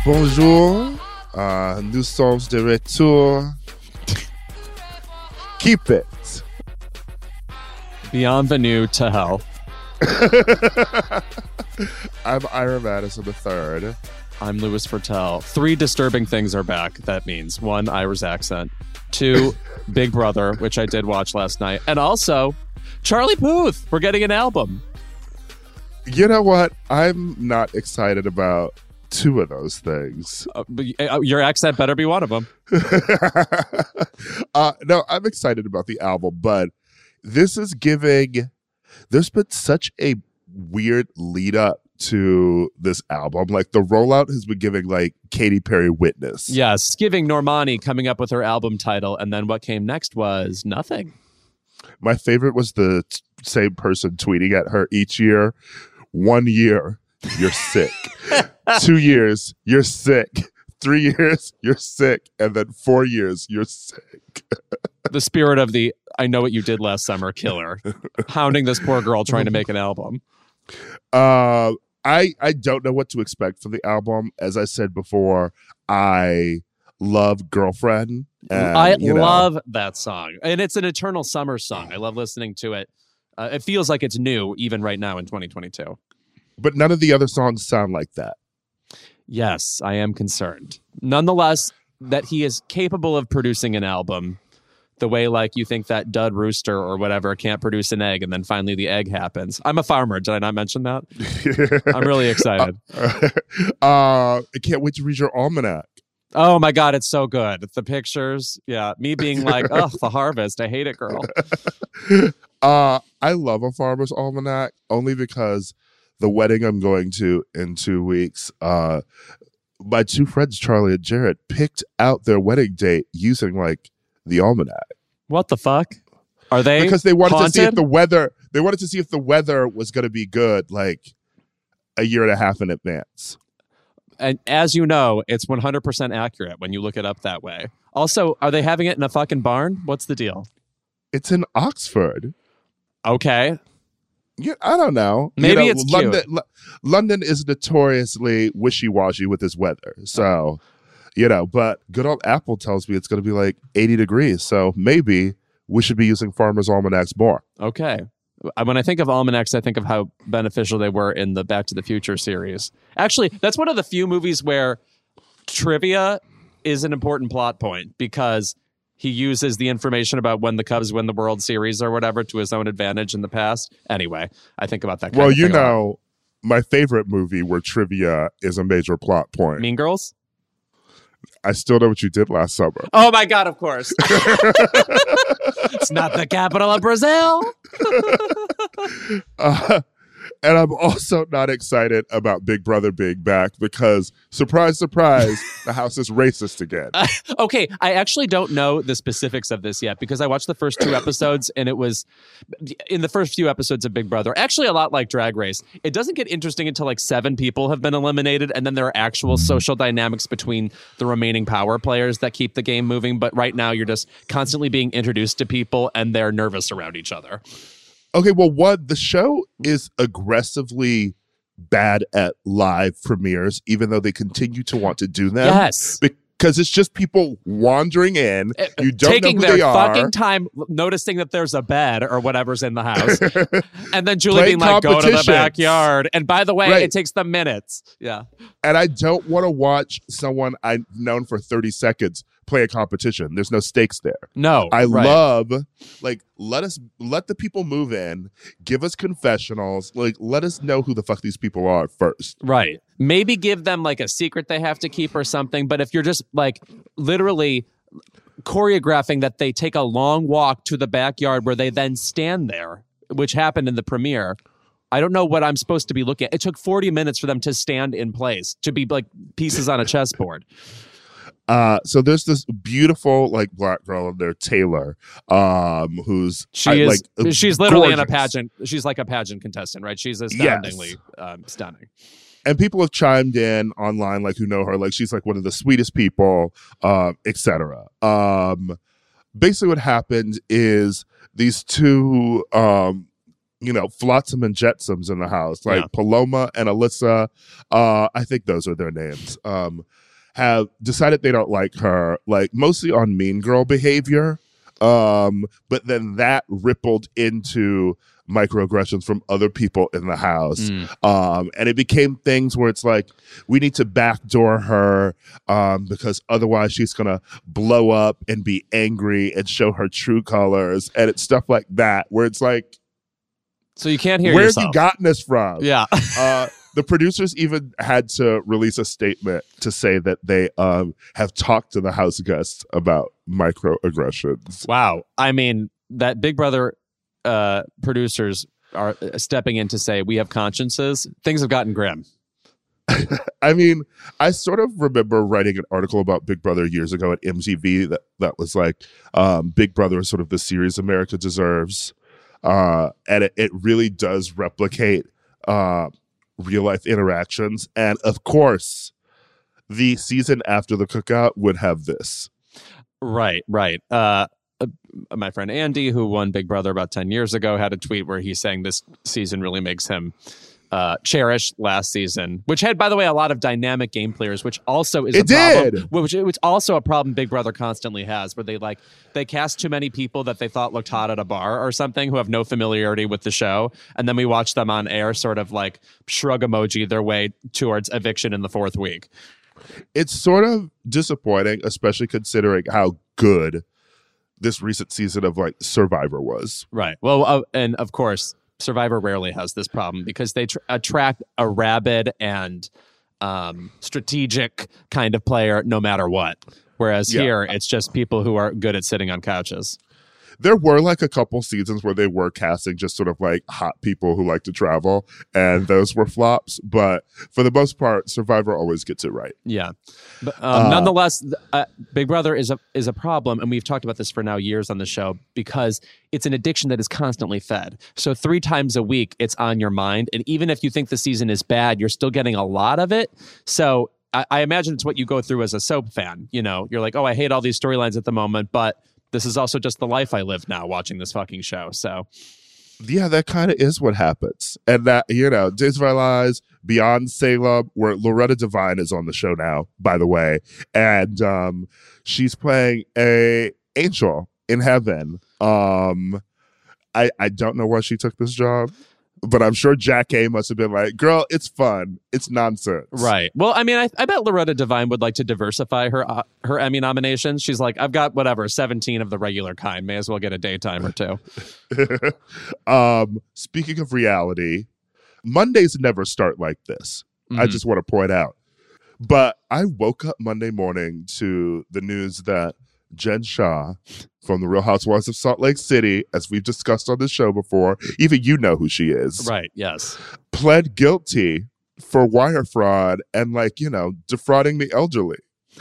Bonjour, nous sommes de retour. Keep it. Bienvenue to hell. I'm Ira Madison III. I'm Louis Fertel. 3 disturbing things are back. That means 1, Ira's accent. 2, Big Brother, which I did watch last night. And also, Charlie Puth. We're getting an album. You know what? I'm not excited about 2 of those things. Your accent better be one of them. No, I'm excited about the album, but this is giving... There's been such a weird lead up to this album. Like, the rollout has been giving, like, Katy Perry Witness. Yes, giving Normani coming up with her album title, and then what came next was nothing. My favorite was the same person tweeting at her each year. 1 year, you're sick. 2 years, you're sick. 3 years, you're sick. And then 4 years, you're sick. The spirit of the I know what you did last summer killer. Hounding this poor girl trying to make an album. I don't know what to expect from the album. As I said before, I love Girlfriend. And, I love that song. And it's an eternal summer song. I love listening to it. It feels like it's new, even right now in 2022. But none of the other songs sound like that. Yes, I am concerned. Nonetheless, that he is capable of producing an album the way, like, you think that dud rooster or whatever can't produce an egg, and then finally the egg happens. I'm a farmer. Did I not mention that? I'm really excited. I can't wait to read your almanac. Oh my God, it's so good. The pictures. Yeah. Me being like, oh, the harvest. I hate it, girl. I love a farmer's almanac only because the wedding I'm going to in 2 weeks, my 2 friends, Charlie and Jared, picked out their wedding date using, like, the almanac. What the fuck? Are they Because they wanted haunted? to see if the weather, was going to be good, like, a year and a half in advance. And as you know, it's 100% accurate when you look it up that way. Also, are they having it in a fucking barn? What's the deal? It's in Oxford. Okay. Yeah, I don't know. Maybe it's cute. London is notoriously wishy-washy with its weather. So, but good old Apple tells me it's going to be like 80 degrees. So maybe we should be using farmers' almanacs more. Okay. When I think of almanacs, I think of how beneficial they were in the Back to the Future series. Actually, that's one of the few movies where trivia is an important plot point because he uses the information about when the Cubs win the World Series or whatever to his own advantage in the past. Anyway, I think about that kind of thing a lot. My favorite movie where trivia is a major plot point. Mean Girls? I still know what you did last summer. Oh my God, of course. It's not the capital of Brazil. And I'm also not excited about Big Brother being back because, surprise, surprise, the house is racist again. Okay, I actually don't know the specifics of this yet because I watched the first 2 episodes and it was in the first few episodes of Big Brother, actually a lot like Drag Race. It doesn't get interesting until like 7 people have been eliminated and then there are actual social dynamics between the remaining power players that keep the game moving. But right now you're just constantly being introduced to people and they're nervous around each other. Okay, well, the show is aggressively bad at live premieres, even though they continue to want to do them. Yes. Because it's just people wandering in. You don't taking know who their they are. fucking time noticing that there's a bed or whatever's in the house. And then Julie being like, go to the backyard. And by the way, It takes them minutes. Yeah. And I don't want to watch someone I've known for 30 seconds play a competition. There's no stakes there. No. I love, like, let the people move in, give us confessionals, like, let us know who the fuck these people are first. Right. Maybe give them like a secret they have to keep or something. But if you're just like literally choreographing that they take a long walk to the backyard where they then stand there, which happened in the premiere, I don't know what I'm supposed to be looking at. It took 40 minutes for them to stand in place, to be like pieces on a chessboard. So there's this beautiful like black girl in there, Taylor, who's she's literally gorgeous. in a pageant. She's like a pageant contestant, right? She's astoundingly stunning. And people have chimed in online, like, who know her, like, she's like one of the sweetest people, etc. Basically what happened is these 2 Flotsam and Jetsams in the house, like Paloma and Alyssa. I think those are their names. Have decided they don't like her, like mostly on mean girl behavior. But then that rippled into microaggressions from other people in the house. And it became things where it's like, we need to backdoor her because otherwise she's going to blow up and be angry and show her true colors. And it's stuff like that where it's like, so you can't hear where yourself. have you gotten this from? Yeah. The producers even had to release a statement to say that they have talked to the house guests about microaggressions. Wow. I mean, that Big Brother producers are stepping in to say we have consciences. Things have gotten grim. I mean, I sort of remember writing an article about Big Brother years ago at MTV that was like, Big Brother is sort of the series America deserves. And it really does replicate real life interactions. And of course, the season after the cookout would have this. Right. My friend Andy, who won Big Brother about 10 years ago, had a tweet where he's saying this season really makes him cherish last season, which had, by the way, a lot of dynamic game players, which also is problem. Which also a problem Big Brother constantly has, where they cast too many people that they thought looked hot at a bar or something who have no familiarity with the show, and then we watch them on air sort of like shrug emoji their way towards eviction in the fourth week. It's sort of disappointing, especially considering how good this recent season of like Survivor was. Right. Well, and of course, Survivor rarely has this problem because they attract a rabid and strategic kind of player no matter what. Whereas here, it's just people who are good at sitting on couches. There were like a couple seasons where they were casting just sort of like hot people who like to travel, and those were flops. But for the most part, Survivor always gets it right. Yeah, but nonetheless, Big Brother is a problem, and we've talked about this for now years on the show because it's an addiction that is constantly fed. So 3 times a week, it's on your mind, and even if you think the season is bad, you're still getting a lot of it. So I imagine it's what you go through as a soap fan. You're like, oh, I hate all these storylines at the moment, but this is also just the life I live now watching this fucking show. So, yeah, that kind of is what happens. And that, Days of Our Lives, Beyond Salem, where Loretta Devine is on the show now, by the way. And she's playing a angel in heaven. I don't know why she took this job, but I'm sure Jack A must have been like, girl, it's fun. It's nonsense. Right. Well, I mean, I bet Loretta Devine would like to diversify her Emmy nominations. She's like, I've got 17 of the regular kind. May as well get a daytime or two. Speaking of reality, Mondays never start like this. I just want to point out. But I woke up Monday morning to the news that Jen Shah from The Real Housewives of Salt Lake City, as we've discussed on this show before, even you know who she is. Right, yes. Pled guilty for wire fraud and defrauding the elderly.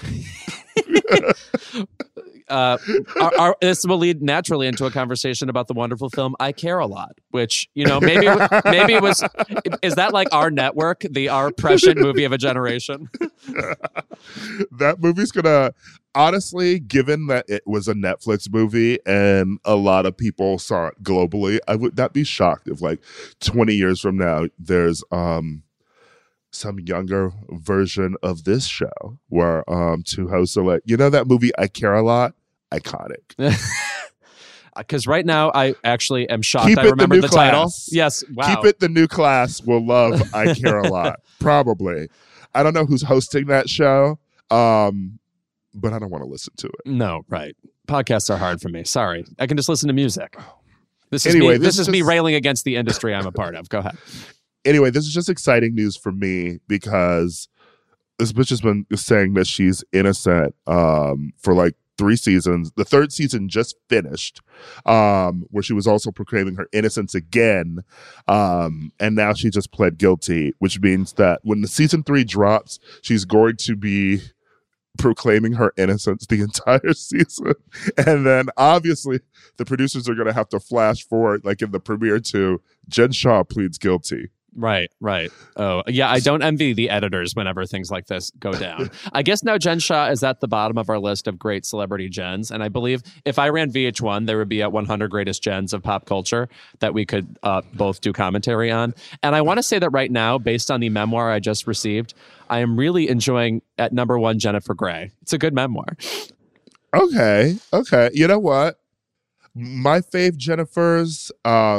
This will lead naturally into a conversation about the wonderful film I Care a Lot, which, maybe it was, is that like our network, our prescient movie of a generation? That movie's gonna, honestly, given that it was a Netflix movie and a lot of people saw it globally, I would not be shocked if 20 years from now there's some younger version of this show where 2 hosts are like, that movie I Care a Lot, iconic. Because right now I actually am shocked. I remember the title. Yes, wow. Keep It the New Class will love I Care a Lot. Probably. I don't know who's hosting that show, but I don't want to listen to it. No, right. Podcasts are hard for me. Sorry. I can just listen to music. This is me railing against the industry I'm a part of. Go ahead. Anyway, this is just exciting news for me because this bitch has been saying that she's innocent for 3 seasons. The 3rd season just finished, where she was also proclaiming her innocence again. And now she just pled guilty, which means that when the season 3 drops, she's going to be proclaiming her innocence the entire season. And then obviously the producers are going to have to flash forward, like in the premiere, to Jen Shah pleads guilty. Right. Oh, yeah. I don't envy the editors whenever things like this go down. I guess now Jen Shah is at the bottom of our list of great celebrity gens. And I believe if I ran VH1, there would be at 100 greatest gens of pop culture that we could both do commentary on. And I want to say that right now, based on the memoir I just received, I am really enjoying at number one, Jennifer Grey. It's a good memoir. Okay. You know what? My fave Jennifer's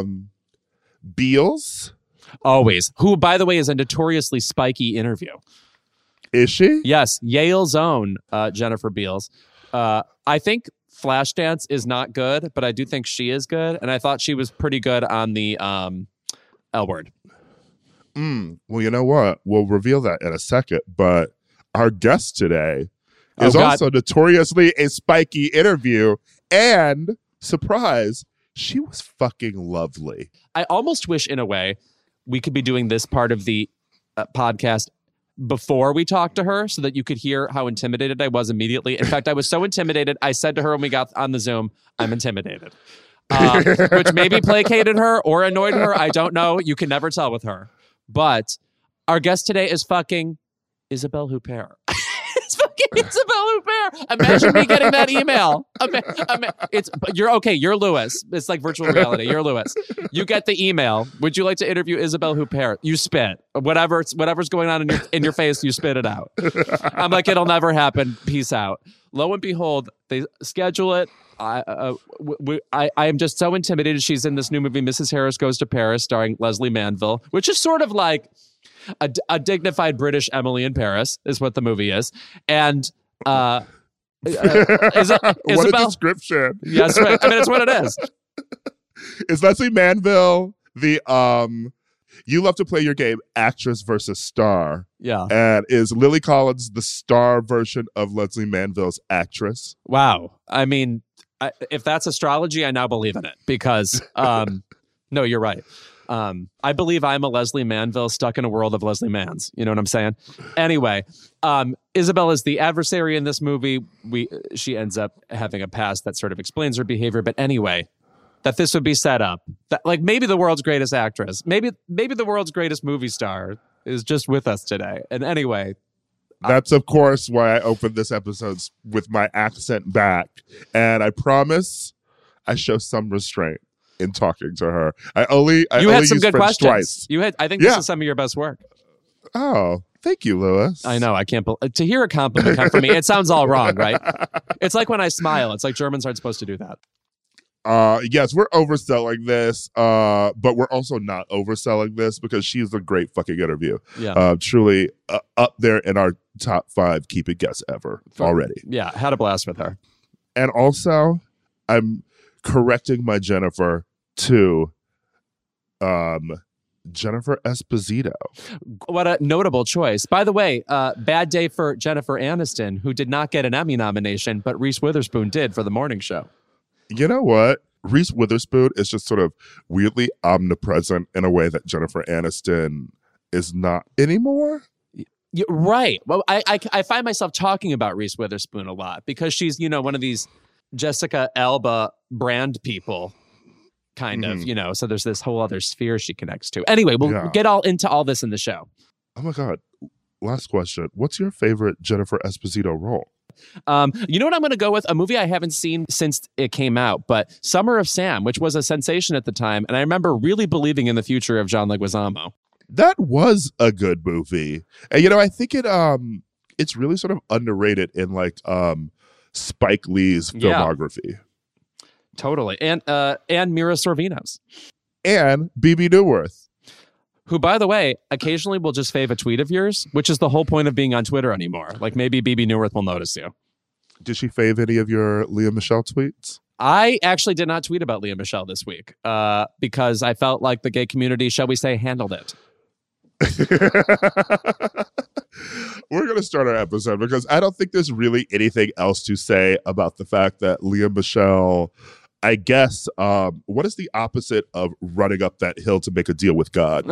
Beals. Always. Who, by the way, is a notoriously spiky interview. Is she? Yes. Yale's own Jennifer Beals. I think Flashdance is not good, but I do think she is good. And I thought she was pretty good on the L Word. Well, you know what? We'll reveal that in a second. But our guest today is also notoriously a spiky interview. And surprise, she was fucking lovely. I almost wish, in a way, we could be doing this part of the podcast before we talked to her so that you could hear how intimidated I was immediately. In fact, I was so intimidated, I said to her when we got on the Zoom, I'm intimidated. Which maybe placated her or annoyed her. I don't know. You can never tell with her. But our guest today is fucking Isabelle Huppert. It's fucking Isabelle Huppert. Imagine me getting that email. You're okay. You're Lewis. It's like virtual reality. You're Lewis. You get the email. Would you like to interview Isabelle Huppert? You spit. Whatever's going on in your face, you spit it out. I'm like, it'll never happen. Peace out. Lo and behold, they schedule it. I am just so intimidated. She's in this new movie, Mrs. Harris Goes to Paris, starring Leslie Manville, which is sort of like a dignified British Emily in Paris, is what the movie is. And what a description. Yes, right. I mean, it's what it is. Is Leslie Manville the you love to play your game actress versus star? Yeah. And is Lily Collins the star version of Leslie Manville's actress? Wow. I mean, if that's astrology, I now believe in it because no, you're right. I believe I'm a Leslie Manville stuck in a world of Leslie Manns. You know what I'm saying? Anyway, Isabelle is the adversary in this movie. She ends up having a past that sort of explains her behavior. But anyway, that this would be set up. That, like, maybe the world's greatest actress, maybe the world's greatest movie star is just with us today. And anyway, that's of course why I opened this episode with my accent back. And I promise I show some restraint in talking to her. I only had some good French questions. Twice. I think this is some of your best work. Oh, thank you, Lewis. I know. I can't believe to hear a compliment come from me. It sounds all wrong, right? It's like when I smile. It's like Germans aren't supposed to do that. Yes, we're overselling this, but we're also not overselling this because she's a great fucking interview. Yeah. Truly up there in our top 5 keep it guests ever already. Yeah, had a blast with her. And also, I'm correcting my Jennifer to Jennifer Esposito. What a notable choice. By the way, bad day for Jennifer Aniston, who did not get an Emmy nomination, but Reese Witherspoon did for The Morning Show. You know what? Reese Witherspoon is just sort of weirdly omnipresent in a way that Jennifer Aniston is not anymore. You're right. Well, I find myself talking about Reese Witherspoon a lot because she's, one of these Jessica Alba brand people, kind of, so there's this whole other sphere she connects to. Anyway, we'll get all into all this in the show. Oh my God. Last question. What's your favorite Jennifer Esposito role? You know what I'm going to go with? A movie I haven't seen since it came out, but Summer of Sam, which was a sensation at the time. And I remember really believing in the future of John Leguizamo. That was a good movie. And, I think it's really sort of underrated in like Spike Lee's filmography. Yeah, totally. And Mira Sorvino's. And Bebe Neuwirth. Who, by the way, occasionally will just fave a tweet of yours, which is the whole point of being on Twitter anymore. Like maybe Bebe Neuwirth will notice you. Did she fave any of your Lea Michele tweets? I actually did not tweet about Lea Michele this week because I felt like the gay community, shall we say, handled it. We're going to start our episode because I don't think there's really anything else to say about the fact that Lea Michele, I guess, what is the opposite of running up that hill to make a deal with God?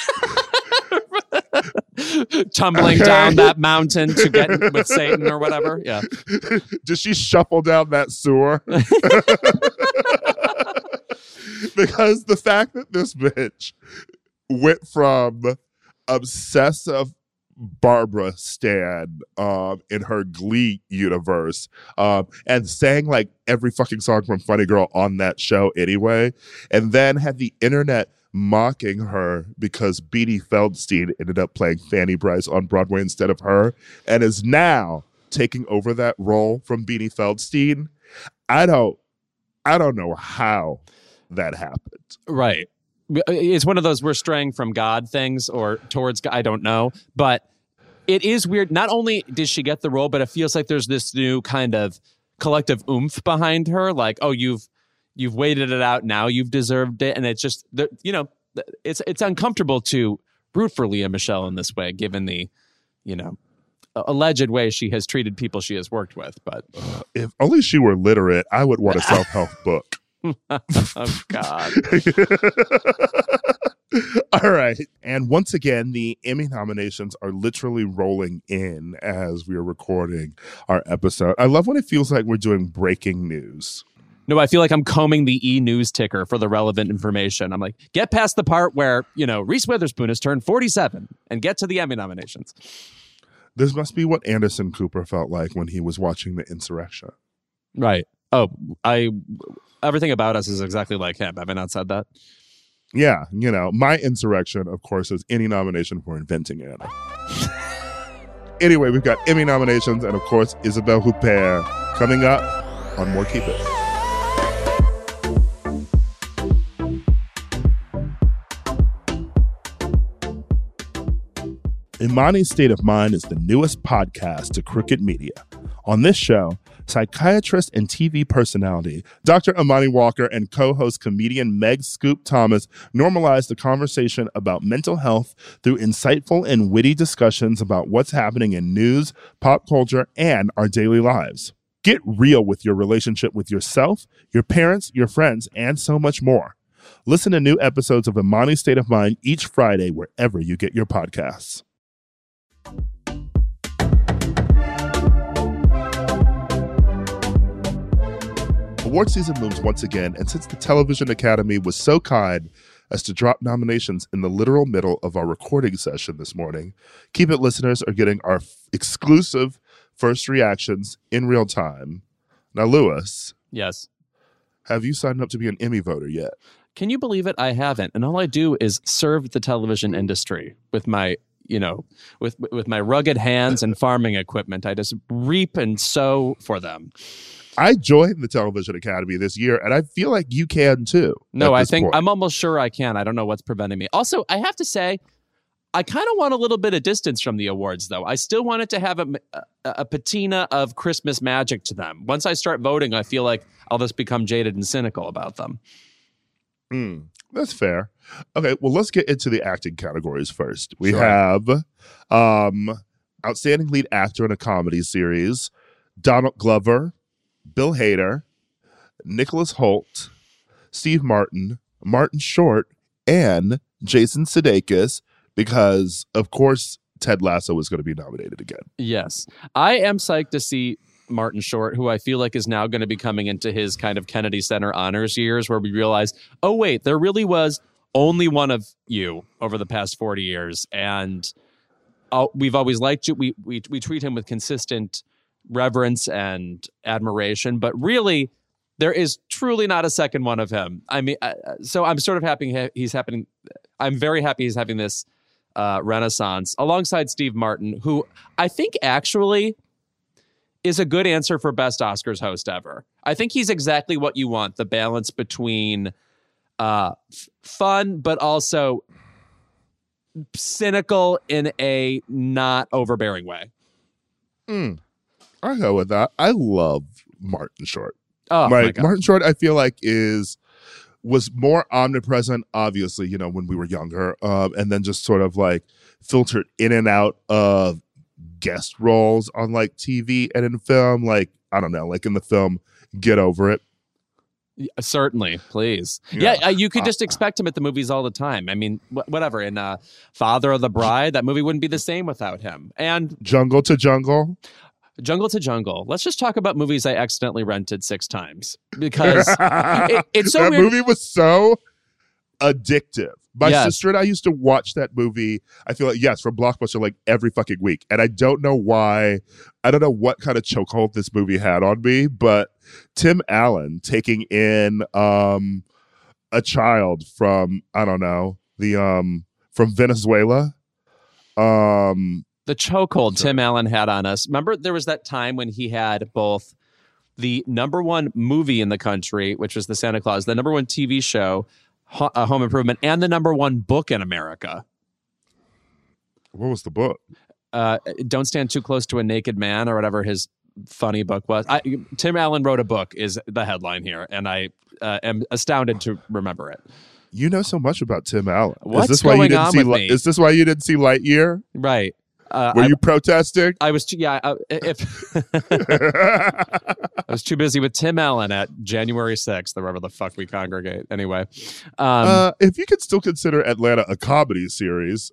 Tumbling down that mountain to get with Satan or whatever. Yeah. Does she shuffle down that sewer? Because the fact that this bitch went from obsessive Barbara stan in her Glee universe and sang like every fucking song from Funny Girl on that show anyway, and then had the internet mocking her because Beanie Feldstein ended up playing Fanny Brice on Broadway instead of her, and is now taking over that role from Beanie Feldstein. I don't know how that happened. Right. It's one of those we're straying from God things or towards God. I don't know. But it is weird. Not only did she get the role, but it feels like there's this new kind of collective oomph behind her. Like, oh, you've waited it out. Now you've deserved it. And it's just, you know, it's uncomfortable to root for Leah Michele in this way, given the, you know, alleged way she has treated people she has worked with. But if only she were literate, I would want a self-help book. Oh, God. All right. And once again, the Emmy nominations are literally rolling in as we are recording our episode. I love when it feels like we're doing breaking news. No, I feel like I'm combing the e-news ticker for the relevant information. I'm like, get past the part where, you know, Reese Witherspoon has turned 47 and get to the Emmy nominations. This must be what Anderson Cooper felt like when he was watching The Insurrection. Right. Oh, everything about us is exactly like him. Have I not said that? Yeah, you know, my insurrection, of course, is any nomination for inventing Anna. Anyway, we've got Emmy nominations and, of course, Isabelle Huppert coming up on More Keep It. Imani's State of Mind is the newest podcast to Crooked Media. On this show, psychiatrist and TV personality Dr. Imani Walker and co-host comedian Meg Scoop Thomas normalize the conversation about mental health through insightful and witty discussions about what's happening in news, pop culture, and our daily lives. Get real with your relationship with yourself, your parents, your friends, and so much more. Listen to new episodes of Imani's State of Mind each Friday wherever you get your podcasts. Award season looms once again, and since the Television Academy was so kind as to drop nominations in the literal middle of our recording session this morning, Keep It listeners are getting our exclusive first reactions in real time. Now, Lewis. Yes. Have you signed up to be an Emmy voter yet? Can you believe it? I haven't. And all I do is serve the television industry with my, you know, with my rugged hands and farming equipment. I just reap and sow for them. I joined the Television Academy this year, and I feel like you can too. No, I think I'm almost sure I can. I don't know what's preventing me. Also, I have to say, I kind of want a little bit of distance from the awards, though. I still want it to have a patina of Christmas magic to them. Once I start voting, I feel like I'll just become jaded and cynical about them. That's fair. Okay, well, let's get into the acting categories first. We have Outstanding Lead Actor in a Comedy Series, Donald Glover, Bill Hader, Nicholas Hoult, Steve Martin, Martin Short, and Jason Sudeikis, because, of course, Ted Lasso is going to be nominated again. Yes. I am psyched to see Martin Short, who I feel like is now going to be coming into his kind of Kennedy Center honors years, where we realize, oh, wait, there really was only one of you over the past 40 years. And we've always liked you. We treat him with consistent reverence and admiration, but really there is truly not a second one of him. I mean, so I'm sort of happy he's happening. I'm very happy he's having this renaissance alongside Steve Martin, who I think actually is a good answer for best Oscars host ever. I think he's exactly what you want, the balance between fun, but also cynical in a not overbearing way. I go with that. I love Martin Short. Oh, my God. Martin Short, I feel like was more omnipresent, obviously, you know, when we were younger, and then just sort of like filtered in and out of guest roles on like TV and in film. Like, I don't know, like in the film Get Over It. Certainly, please. Yeah, you could just expect him at the movies all the time. I mean, whatever. In Father of the Bride, that movie wouldn't be the same without him. And Jungle to Jungle. Jungle to Jungle. Let's just talk about movies I accidentally rented 6 times because it's so that weird. movie was so addictive. My Yes. sister and I used to watch that movie. I feel like, yes, from Blockbuster, like every fucking week. And I don't know why. I don't know what kind of chokehold this movie had on me, but Tim Allen taking in a child from, I don't know, from Venezuela. The chokehold Tim Allen had on us. Remember, there was that time when he had both the number one movie in the country, which was The Santa Claus, the number one TV show, Home Improvement, and the number one book in America. What was the book? Don't Stand Too Close to a Naked Man, or whatever his funny book was. Tim Allen wrote a book is the headline here, and I am astounded to remember it. You know so much about Tim Allen. What's is this why you going didn't on see with me? Is this why you didn't see Lightyear? Right. Were you protesting? I was I was too busy with Tim Allen at January 6th, or wherever the fuck we congregate. Anyway, if you could still consider Atlanta a comedy series,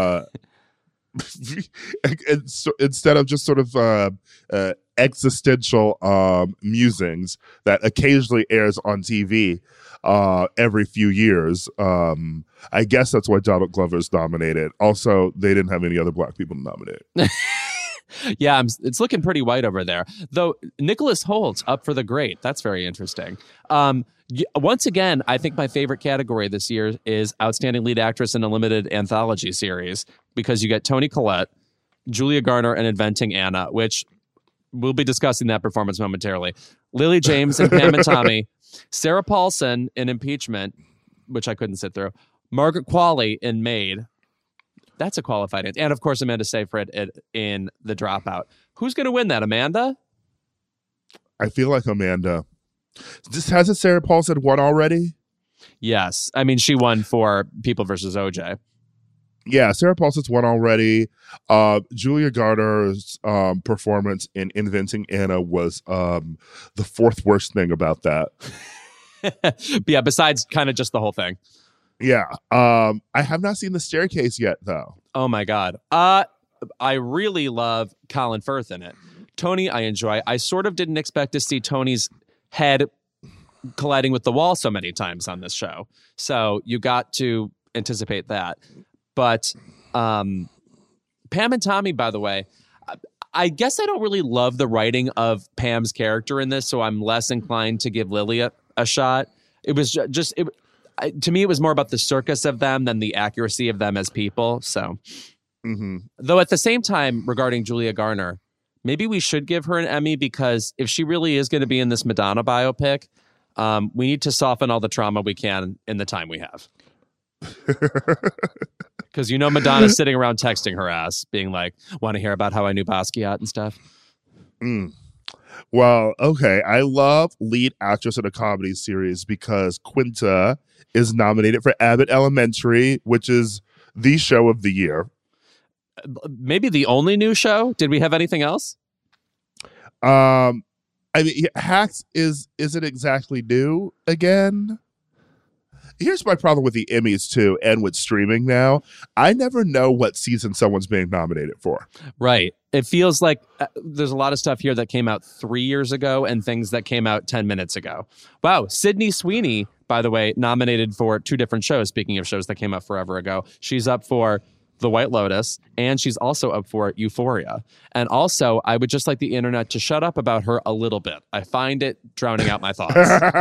instead of just sort of existential musings that occasionally airs on TV every few years. I guess that's why Donald Glover's nominated. Also, they didn't have any other black people to nominate. yeah, it's looking pretty white over there. Though Nicholas Holt's up for the Great. That's very interesting. Once again, I think my favorite category this year is Outstanding Lead Actress in a Limited Anthology Series, because you get Toni Collette, Julia Garner, and Inventing Anna, which we'll be discussing that performance momentarily. Lily James and Pam and Tommy, Sarah Paulson in Impeachment, which I couldn't sit through, Margaret Qualley in Maid. That's a qualified answer. And, of course, Amanda Seyfried in The Dropout. Who's going to win that, Amanda? I feel like Amanda. Hasn't Sarah Paulson won already? Yes. I mean, she won for People versus OJ. Yeah, Sarah Paulson's won already. Julia Garner's performance in Inventing Anna was the fourth worst thing about that. Yeah, besides kind of just the whole thing. Yeah. I have not seen The Staircase yet, though. Oh, my God. I really love Colin Firth in it. Tony, I enjoy. I sort of didn't expect to see Tony's head colliding with the wall so many times on this show. So you got to anticipate that. But Pam and Tommy, by the way, I guess I don't really love the writing of Pam's character in this, so I'm less inclined to give Lily a shot. It was just to me, it was more about the circus of them than the accuracy of them as people. So, Though at the same time, regarding Julia Garner, maybe we should give her an Emmy, because if she really is going to be in this Madonna biopic, we need to soften all the trauma we can in the time we have. Because Madonna's sitting around texting her ass, being like, want to hear about how I knew Basquiat and stuff? Well, okay. I love Lead Actress in a Comedy Series because Quinta is nominated for Abbott Elementary, which is the show of the year. Maybe the only new show? Did we have anything else? I mean, Hacks isn't exactly new again. Here's my problem with the Emmys, too, and with streaming now. I never know what season someone's being nominated for. Right. It feels like there's a lot of stuff here that came out 3 years ago and things that came out 10 minutes ago. Wow. Sydney Sweeney, by the way, nominated for 2 different shows, speaking of shows that came out forever ago. She's up for The White Lotus, and she's also up for Euphoria. And also, I would just like the internet to shut up about her a little bit. I find it drowning out my thoughts.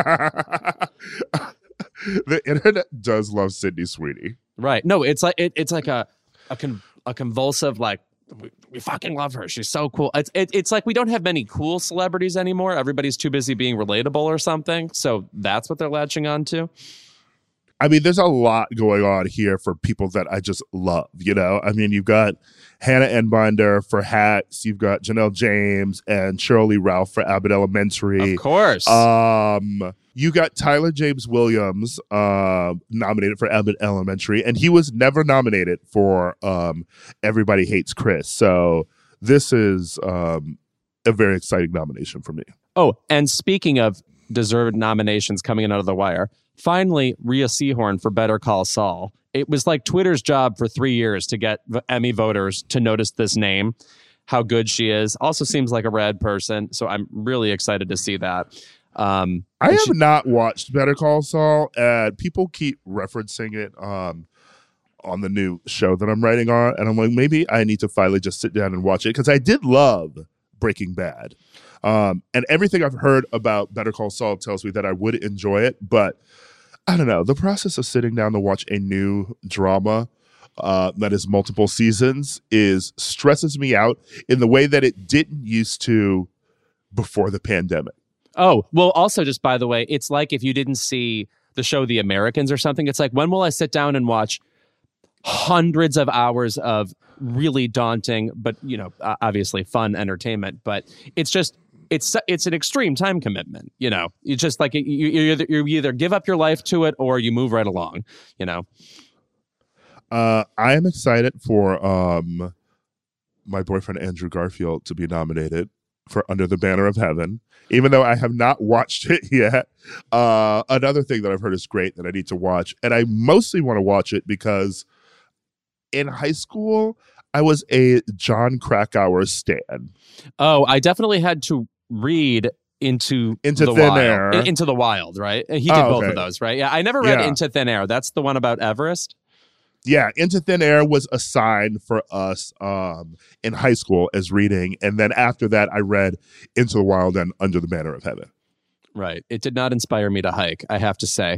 The internet does love Sydney Sweeney. Right. No, it's like a convulsive, like, we fucking love her. She's so cool. It's like we don't have many cool celebrities anymore. Everybody's too busy being relatable or something. So that's what they're latching on to. I mean, there's a lot going on here for people that I just love, I mean, you've got Hannah Enbinder for Hacks. You've got Janelle James and Shirley Ralph for Abbott Elementary. Of course. You got Tyler James Williams nominated for Abbott Elementary, and he was never nominated for Everybody Hates Chris. So this is a very exciting nomination for me. Oh, and speaking of deserved nominations coming in out of the wire, finally, Rhea Seehorn for Better Call Saul. It was like Twitter's job for 3 years to get Emmy voters to notice this name, how good she is. Also seems like a rad person, so I'm really excited to see that. I have not watched Better Call Saul, and people keep referencing it on the new show that I'm writing on, and I'm like, maybe I need to finally just sit down and watch it, because I did love Breaking Bad. And everything I've heard about Better Call Saul tells me that I would enjoy it, but I don't know. The process of sitting down to watch a new drama that is multiple seasons stresses me out in the way that it didn't used to before the pandemic. Oh, well, also, just by the way, it's like if you didn't see the show The Americans or something, it's like, when will I sit down and watch hundreds of hours of really daunting, but, you know, obviously fun entertainment? But it's just, it's an extreme time commitment, you know. It's just like you either give up your life to it or you move right along, you know. I am excited for my boyfriend Andrew Garfield to be nominated for Under the Banner of Heaven, even though I have not watched it yet. Another thing that I've heard is great that I need to watch, and I mostly want to watch it because in high school I was a John Krakauer stan. Oh, I definitely had to read Into the Thin Wild. Air. Into the Wild, right? He did both of those, right? Yeah, I never read Into Thin Air. That's the one about Everest. Yeah, Into Thin Air was assigned for us in high school as reading. And then after that, I read Into the Wild and Under the Banner of Heaven. Right. It did not inspire me to hike, I have to say.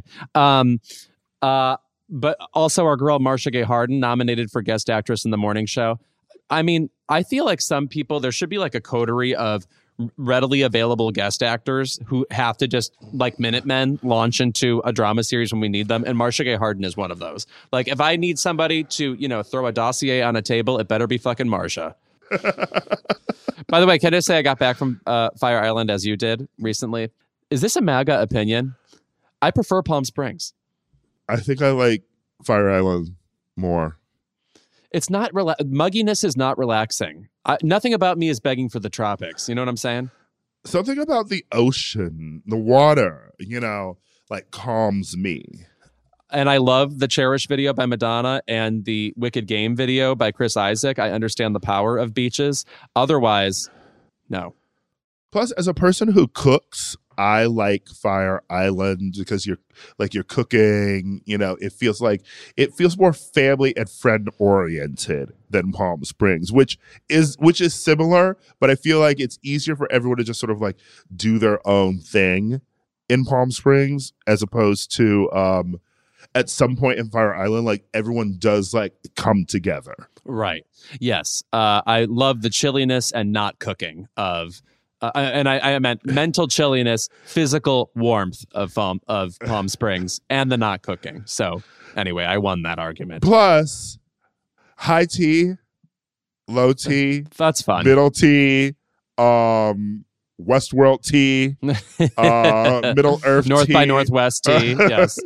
But also our girl, Marcia Gay Harden, nominated for Guest Actress in the Morning Show. I mean, I feel like some people, there should be like a coterie of readily available guest actors who have to just, like Minutemen, launch into a drama series when we need them. And Marcia Gay Harden is one of those. Like, if I need somebody to, you know, throw a dossier on a table, it better be fucking Marcia. By the way, can I just say I got back from Fire Island as you did recently? Is this a MAGA opinion? I prefer Palm Springs. I think I like Fire Island more. It's not mugginess is not relaxing. Nothing about me is begging for the tropics. You know what I'm saying? Something about the ocean, the water, you know, like calms me. And I love the Cherish video by Madonna and the Wicked Game video by Chris Isaak. I understand the power of beaches. Otherwise, no. Plus, as a person who cooks, I like Fire Island because you're cooking, you know, it feels more family and friend oriented than Palm Springs, which is similar, but I feel like it's easier for everyone to just sort of like do their own thing in Palm Springs, as opposed to at some point in Fire Island, like everyone does like come together. Right. Yes. I love the chilliness and not cooking of and I meant mental chilliness, physical warmth of Palm Springs, and the not cooking. So anyway, I won that argument. Plus, high tea, low tea, that's fun. Middle tea, Westworld tea, Middle Earth North tea. by Northwest tea. Yes.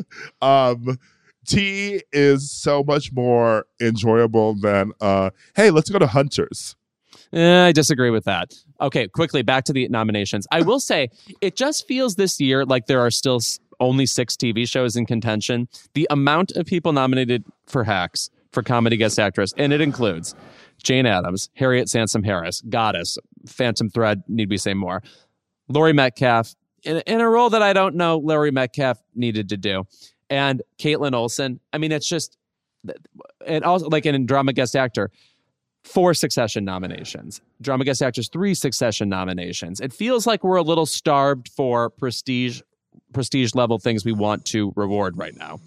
Tea is so much more enjoyable than hey, let's go to Hunter's. I disagree with that. Okay, quickly, back to the nominations. I will say, it just feels this year like there are still only 6 TV shows in contention. The amount of people nominated for Hacks, for Comedy Guest Actress, and it includes Jane Addams, Harriet Sansom Harris, Goddess, Phantom Thread, need we say more, Laurie Metcalf, in a role that I don't know Laurie Metcalf needed to do, and Caitlin Olsen. I mean, it's just, and also, like in Drama Guest Actor, 4 Succession nominations. Drama Guest Actress, 3 Succession nominations. It feels like we're a little starved for prestige level things we want to reward right now.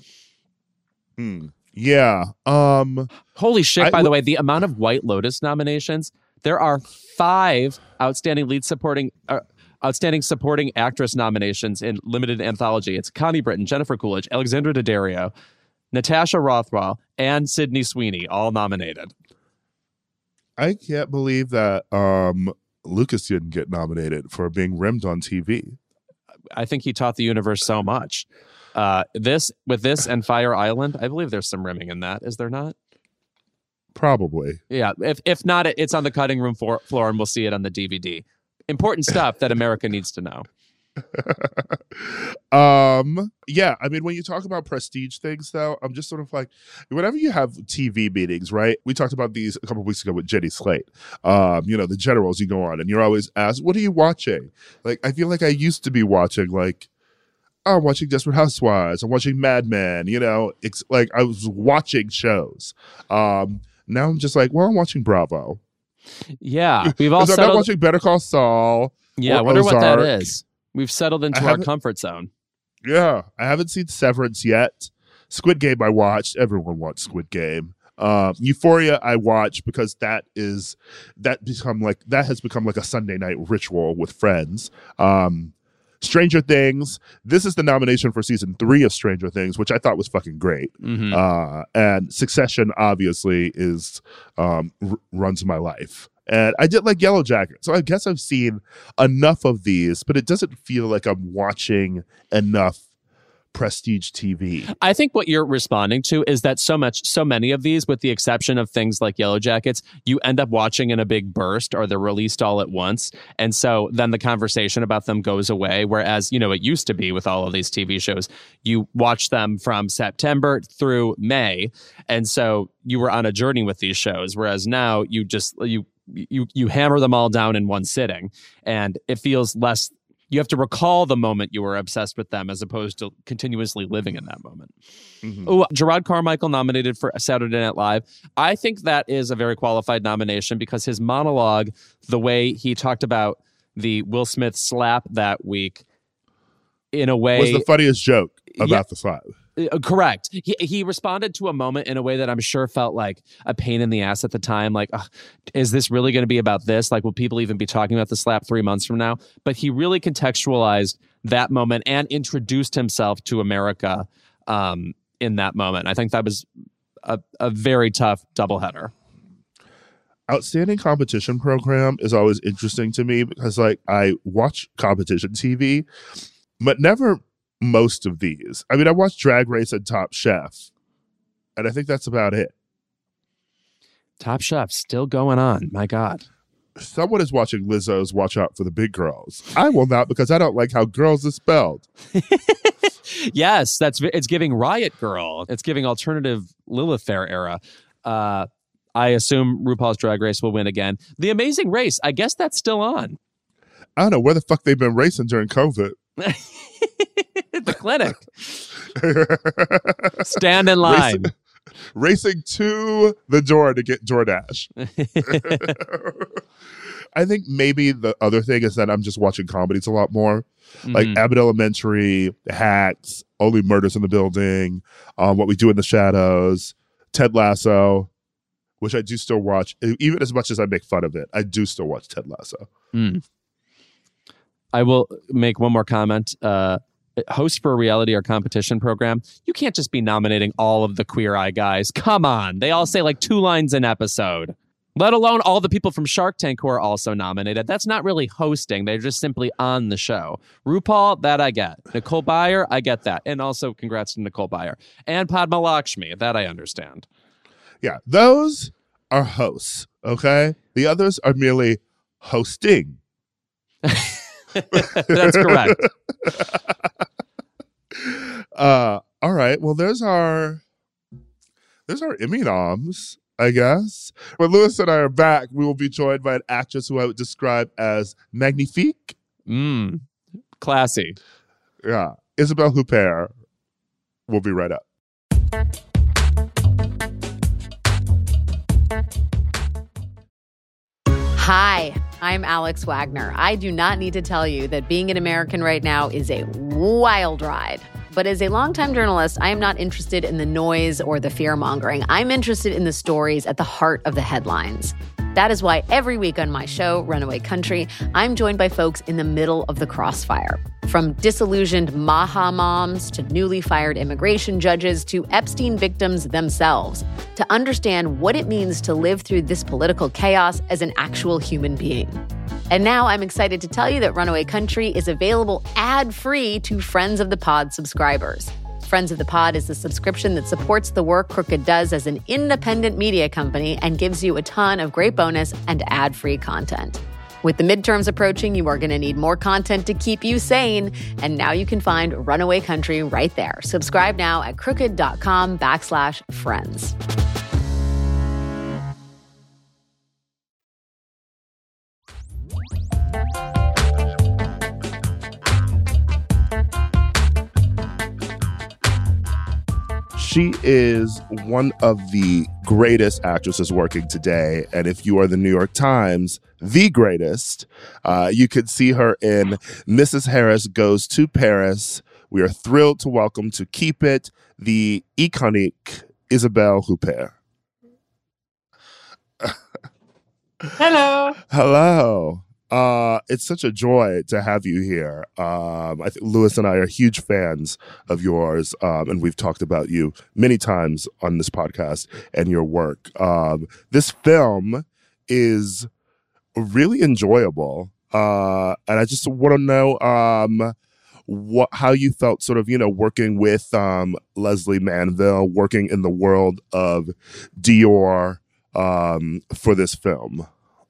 Yeah. Holy shit, by the way, the amount of White Lotus nominations, there are 5 outstanding supporting actress nominations in limited anthology. It's Connie Britton, Jennifer Coolidge, Alexandra Daddario, Natasha Rothwell, and Sydney Sweeney, all nominated. I can't believe that Lucas didn't get nominated for being rimmed on TV. I think he taught the universe so much. This and Fire Island, I believe there's some rimming in that. Is there not? Probably. Yeah. If not, it's on the cutting room floor, and we'll see it on the DVD. Important stuff that America needs to know. Yeah, I mean, when you talk about prestige things, though, I'm just sort of like, whenever you have TV meetings, right? We talked about these a couple of weeks ago with Jenny Slate. The generals you go on, and you're always asked, "What are you watching?" Like, I feel like I used to be watching, like, oh, I'm watching Desperate Housewives. I'm watching Mad Men. It's like I was watching shows. Now I'm just like, well, I'm watching Bravo. Yeah, we've all I'm settled. not watching Better Call Saul. Yeah, I or wonder what that Ozark. is. We've settled into our comfort zone. Yeah, I haven't seen Severance yet. Squid Game I watched. Everyone wants Squid Game. Euphoria I watch because that has become like a Sunday night ritual with friends. Stranger Things. This is the nomination for season 3 of Stranger Things, which I thought was fucking great. Mm-hmm. And Succession obviously is runs my life. And I did like Yellow Jacket. So I guess I've seen enough of these, but it doesn't feel like I'm watching enough prestige TV. I think what you're responding to is that so many of these, with the exception of things like Yellow Jackets, you end up watching in a big burst or they're released all at once. And so then the conversation about them goes away. Whereas, it used to be with all of these TV shows, you watch them from September through May. And so you were on a journey with these shows. Whereas now you just, you hammer them all down in one sitting, and it feels less. You have to recall the moment you were obsessed with them as opposed to continuously living in that moment. Mm-hmm. Oh, Gerard Carmichael nominated for Saturday Night Live. I think that is a very qualified nomination because his monologue, the way he talked about the Will Smith slap that week, in a way, was the funniest joke about the slap. Correct. He responded to a moment in a way that I'm sure felt like a pain in the ass at the time. Like, is this really going to be about this? Like, will people even be talking about the slap 3 months from now? But he really contextualized that moment and introduced himself to America in that moment. I think that was a very tough doubleheader. Outstanding competition program is always interesting to me because, like, I watch competition TV, but never most of these. I mean, I watched Drag Race and Top Chef, and I think that's about it. Top Chef still going on. My God. Someone is watching Lizzo's Watch Out for the Big Girls. I will not because I don't like how girls is spelled. Yes, it's giving Riot Girl. It's giving alternative Lilith Fair era. I assume RuPaul's Drag Race will win again. The Amazing Race, I guess that's still on. I don't know where the fuck they've been racing during COVID. The clinic. Stand in line. Racing to the door to get DoorDash. I think maybe the other thing is that I'm just watching comedies a lot more. Mm-hmm. Like Abbott Elementary, Hacks, Only Murders in the Building, What We Do in the Shadows, Ted Lasso, which I do still watch. Even as much as I make fun of it, I do still watch Ted Lasso. Mm. I will make one more comment. Host for a reality or competition program, you can't just be nominating all of the Queer Eye guys. Come on. They all say like 2 lines an episode, let alone all the people from Shark Tank who are also nominated. That's not really hosting. They're just simply on the show. RuPaul, that I get. Nicole Byer, I get that. And also congrats to Nicole Byer. And Padma Lakshmi, that I understand. Yeah, those are hosts, okay? The others are merely hosting. That's correct. All right. Well, there's our Emmy noms, I guess. When Lewis and I are back, we will be joined by an actress who I would describe as magnifique. Classy. Yeah. Isabelle Huppert. We'll be right up. Hi, I'm Alex Wagner. I do not need to tell you that being an American right now is a wild ride. But as a longtime journalist, I am not interested in the noise or the fear-mongering. I'm interested in the stories at the heart of the headlines. That is why every week on my show, Runaway Country, I'm joined by folks in the middle of the crossfire. From disillusioned Maha moms to newly fired immigration judges to Epstein victims themselves, to understand what it means to live through this political chaos as an actual human being. And now I'm excited to tell you that Runaway Country is available ad-free to Friends of the Pod subscribers. Friends of the Pod is the subscription that supports the work Crooked does as an independent media company and gives you a ton of great bonus and ad-free content. With the midterms approaching, you are going to need more content to keep you sane. And now you can find Runaway Country right there. Subscribe now at crooked.com/friends. She is one of the greatest actresses working today. And if you are the New York Times, the greatest, you could see her in Mrs. Harris Goes to Paris. We are thrilled to welcome to Keep It, the iconic Isabelle Huppert. Hello. Hello. It's such a joy to have you here. I think Louis and I are huge fans of yours, and we've talked about you many times on this podcast and your work. This film is really enjoyable, and I just want to know how you felt, sort of, working with Lesley Manville, working in the world of Dior for this film.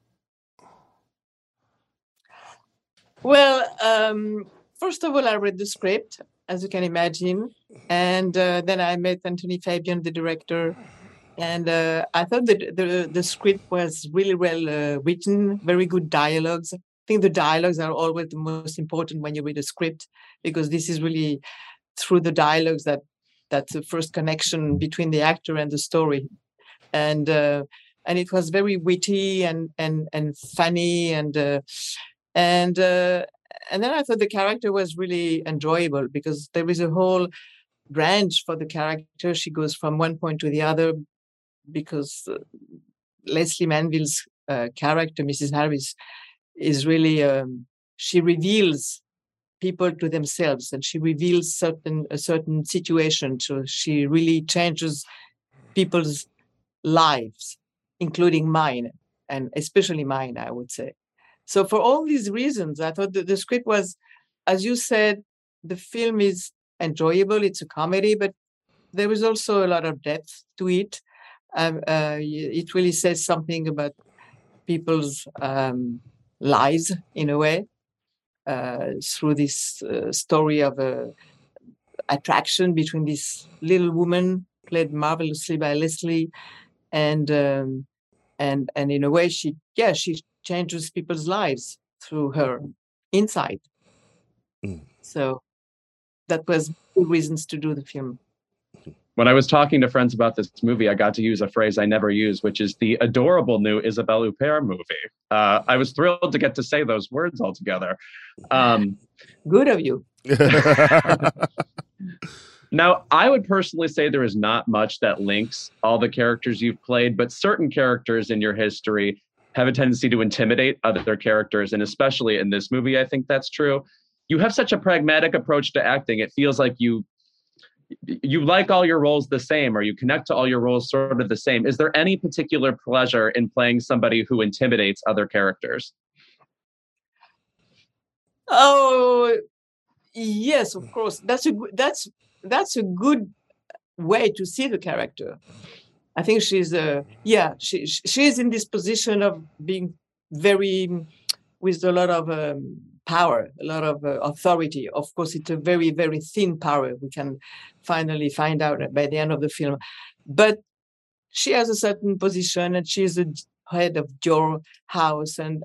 Well, first of all, I read the script, as you can imagine, and then I met Anthony Fabian, the director, and I thought that the script was really well written, very good dialogues. I think the dialogues are always the most important when you read a script, because this is really through the dialogues that's the first connection between the actor and the story, and it was very witty and funny and then I thought the character was really enjoyable, because there is a whole branch for the character. She goes from one point to the other, because Lesley Manville's character, Mrs. Harris, is really, she reveals people to themselves, and she reveals a certain situation. So she really changes people's lives, including mine, and especially mine, I would say. So for all these reasons, I thought that the script was, as you said, the film is enjoyable. It's a comedy, but there is also a lot of depth to it. It really says something about people's lives, in a way, through this story of attraction between this little woman, played marvelously by Lesley, and in a way, she changes people's lives through her insight. So that was two reasons to do the film. When I was talking to friends about this movie, I got to use a phrase I never use, which is the adorable new Isabelle Huppert movie. I was thrilled to get to say those words all together. Good of you. Now, I would personally say there is not much that links all the characters you've played, but certain characters in your history have a tendency to intimidate other characters. And especially in this movie, I think that's true. You have such a pragmatic approach to acting. It feels like you like all your roles the same, or you connect to all your roles sort of the same. Is there any particular pleasure in playing somebody who intimidates other characters? Oh, yes, of course. That's a good way to see the character. I think she's she's in this position of being very, with a lot of power, a lot of authority. Of course, it's a very, very thin power. We can finally find out by the end of the film. But she has a certain position, and she's the head of Dior house, and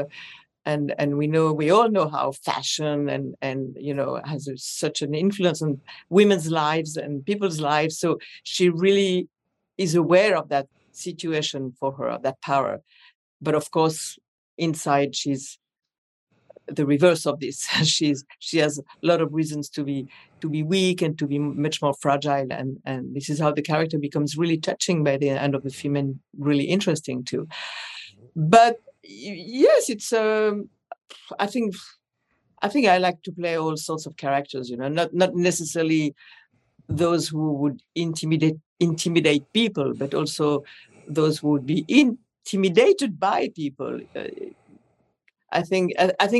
we all know how fashion and has such an influence on women's lives and people's lives. So she really is aware of that situation for her, of that power. But of course, inside she's the reverse of this. She has a lot of reasons to be weak and to be much more fragile. And this is how the character becomes really touching by the end of the film, and really interesting too. But yes, it's I think I like to play all sorts of characters, not necessarily those who would intimidate people, but also those who would be intimidated by people. I think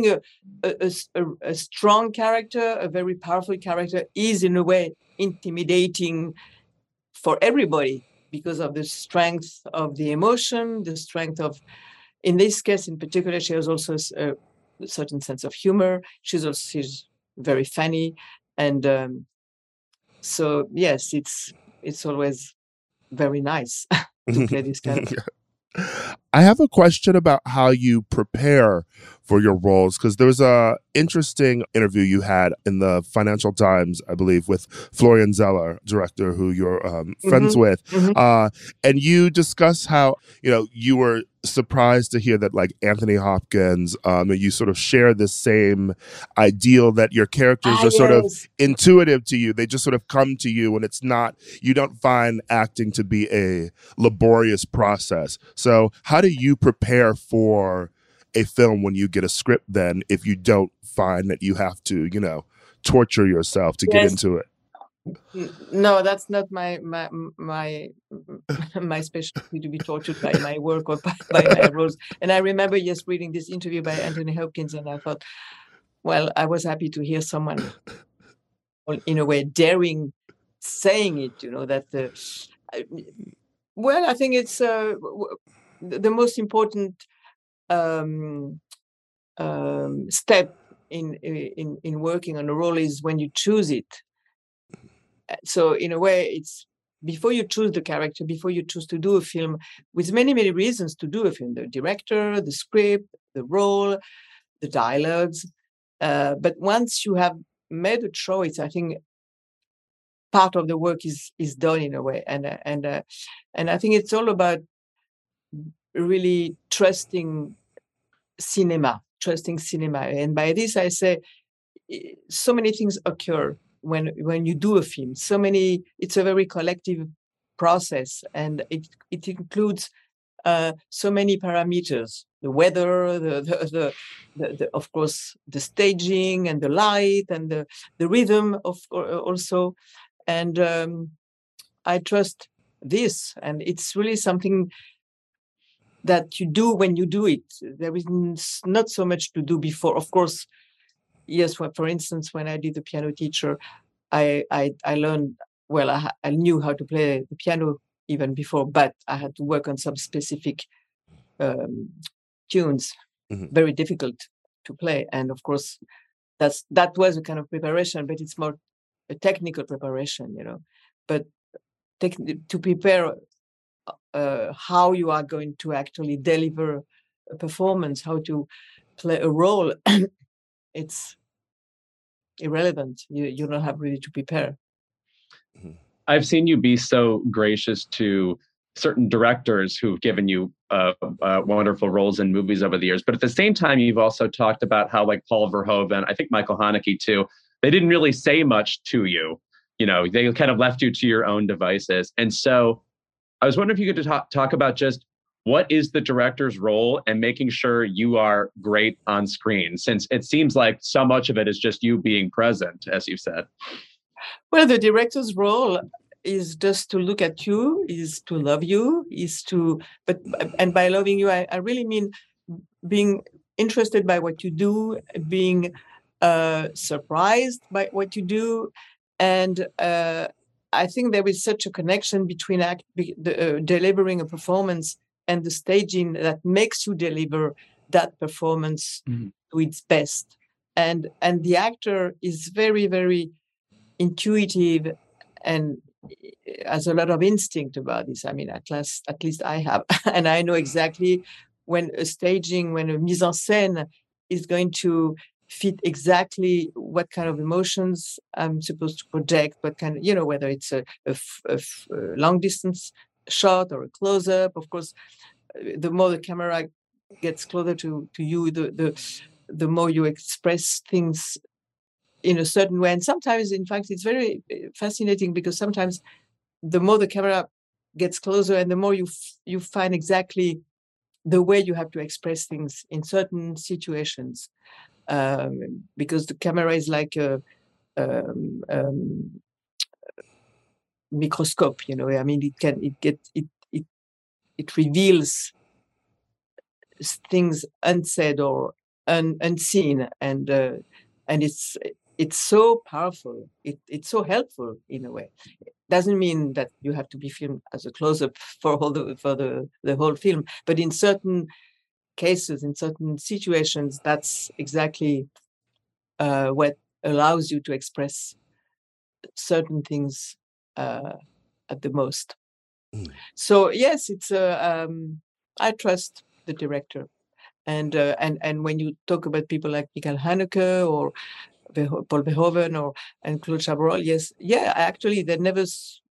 a strong character, a very powerful character, is in a way intimidating for everybody because of the strength of the emotion, the strength of in this case in particular, she has also a certain sense of humor. She's very funny, and so yes, it's always very nice to play this kind of. I have a question about how you prepare for your roles, because there was a interesting interview you had in the Financial Times, I believe, with Florian Zeller, director who you're friends with, and you discuss how you were surprised to hear that like Anthony Hopkins, you sort of share the same ideal that your characters are sort of intuitive to you. They just sort of come to you, and you don't find acting to be a laborious process. So how do you prepare for a film when you get a script then, if you don't find that you have to, torture yourself to get into it? No, that's not my specialty, to be tortured by my work or by my roles. And I remember reading this interview by Anthony Hopkins, and I thought, well, I was happy to hear someone, in a way, daring saying it. That. Well, I think it's the most important step in working on a role is when you choose it. So in a way, it's before you choose the character, before you choose to do a film, with many, many reasons to do a film: the director, the script, the role, the dialogues. But once you have made a choice, I think part of the work is done in a way, and I think it's all about really trusting cinema. And by this I say, so many things occur when you do a film. It's a very collective process, and it includes so many parameters: the weather, the of course the staging and the light and the rhythm also. And I trust this, and it's really something that you do when you do it. There is not so much to do before. Of course, yes. For instance, when I did The Piano Teacher, I learned, well, I knew how to play the piano even before, but I had to work on some specific tunes, very difficult to play. And of course, that was a kind of preparation, but it's more a technical preparation, But to prepare how you are going to actually deliver a performance, how to play a role, it's irrelevant. You don't have really to prepare. I've seen you be so gracious to certain directors who've given you wonderful roles in movies over the years. But at the same time, you've also talked about how, like Paul Verhoeven, I think Michael Haneke too, they didn't really say much to you. They kind of left you to your own devices. And so I was wondering if you could talk about just what is the director's role and making sure you are great on screen, since it seems like so much of it is just you being present, as you said. Well, the director's role is just to look at you, is to love you, and by loving you, I really mean being interested by what you do, being surprised by what you do. And I think there is such a connection between delivering a performance and the staging that makes you deliver that performance to its best. And the actor is very, very intuitive and has a lot of instinct about this. I mean, at least I have. And I know exactly when a mise en scène is going to fit exactly what kind of emotions I'm supposed to project, what kind of, whether it's a long distance shot or a close up. Of course, the more the camera gets closer to you, the more you express things in a certain way. And sometimes, in fact, it's very fascinating, because sometimes the more the camera gets closer and the more you find exactly the way you have to express things in certain situations. Because the camera is like a microscope, I mean, it reveals things unsaid or unseen, and it's so powerful. It's so helpful in a way. It doesn't mean that you have to be filmed as a close-up for the whole film, but in certain cases, in certain situations, that's exactly what allows you to express certain things at the most. So yes, it's I trust the director, and when you talk about people like Michael Haneke or Paul Verhoeven and Claude Chabrol, yes, yeah, actually they never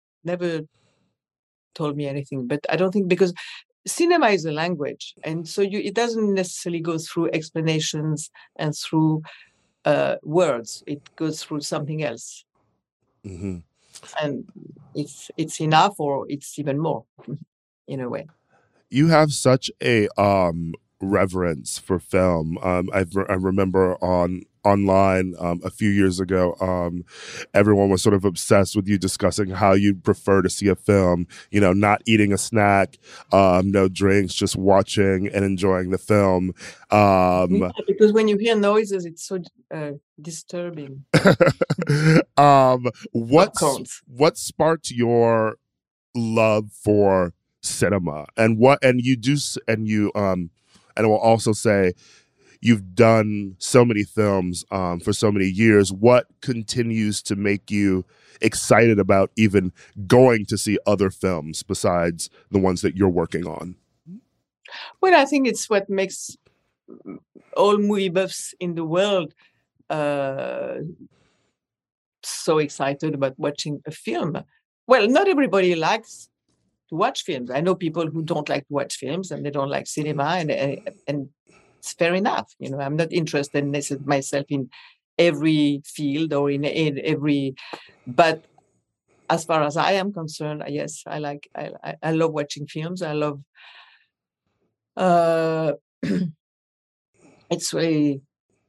told me anything, but I don't think, because cinema is a language, and so it doesn't necessarily go through explanations and through words. It goes through something else. Mm-hmm. And it's enough, or it's even more, in a way. You have such a reverence for film. I remember online a few years ago, everyone was sort of obsessed with you discussing how you prefer to see a film. You know, not eating a snack, no drinks, just watching and enjoying the film. Yeah, because when you hear noises, it's so disturbing. What sparked your love for cinema, and I will also say you've done so many films for so many years. What continues to make you excited about even going to see other films besides the ones that you're working on? Well, I think it's what makes all movie buffs in the world so excited about watching a film. Well, not everybody likes to watch films. I know people who don't like to watch films, and they don't like cinema, and it's fair enough. You know, I'm not interested myself in every field or in every, but as far as I am concerned, yes, I love watching films. I love it's really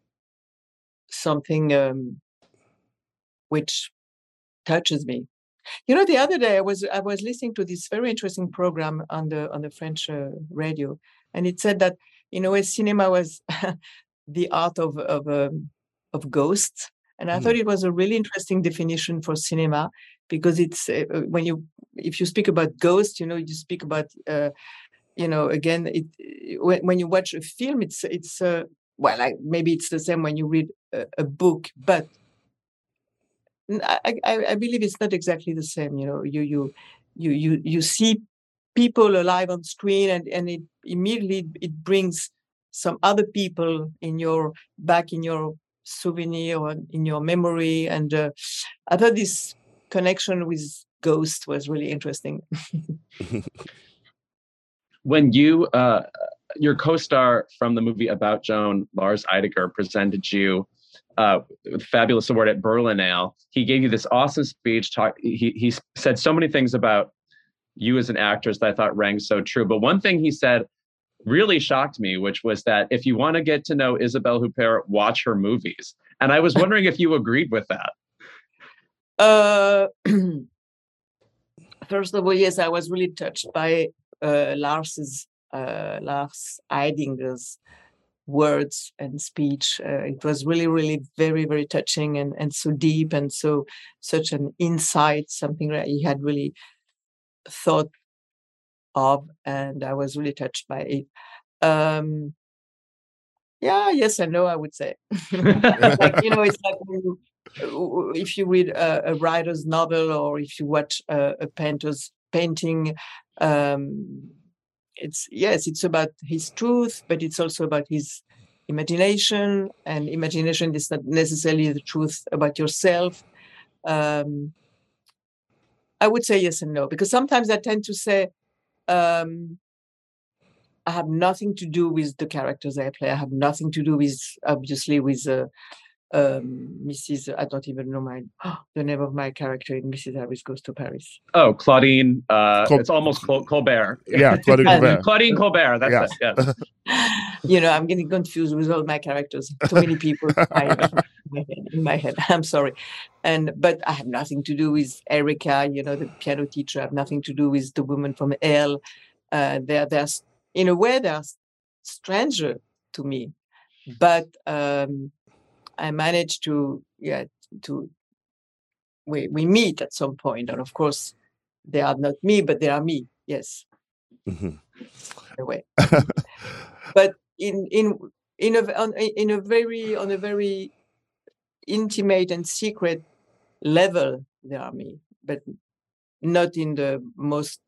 something which touches me. You know, the other day I was listening to this very interesting program on the French radio, and it said that, in a way, cinema was the art of ghosts, and I thought it was a really interesting definition for cinema, because it's if you speak about ghosts, you know, you speak about again, when you watch a film, it's maybe it's the same when you read a book, but I believe it's not exactly the same. You know, you see people alive on screen, and it immediately it brings some other people back in your souvenir or in your memory. And I thought this connection with ghosts was really interesting. When your co-star from the movie About Joan, Lars Eidinger, presented you with a fabulous award at Berlinale, he gave you this awesome speech. He said so many things about you as an actress that I thought rang so true. But one thing he said really shocked me, which was that if you want to get to know Isabelle Huppert, watch her movies. And I was wondering if you agreed with that. First of all, yes, I was really touched by Lars Eidinger's words and speech. It was really, really very, very touching, and so deep, and such an insight, something that he had really thought of, and I was really touched by it. Yeah, yes and no, I would say. Like, you know, it's like if you read a writer's novel, or if you watch a painter's painting, it's about his truth, but it's also about his imagination, and imagination is not necessarily the truth about yourself. I would say yes and no, because sometimes I tend to say I have nothing to do with the characters I play. I have nothing to do with, obviously, with Mrs. I don't even know the name of my character in Mrs. Harris Goes to Paris. Oh, Claudine. It's almost Colbert. Yeah, Claudine Colbert. Claudine Colbert. That's it. Yes. You know, I'm getting confused with all my characters. Too many people in my head. I'm sorry. But I have nothing to do with Erica, you know, the piano teacher. I have nothing to do with the woman from Elle. They're in a way, they're stranger to me. But I managed to we meet at some point, and of course they are not me, but they are me. Yes, mm-hmm. In a way. But in a very intimate and secret level, they are me, but not in the most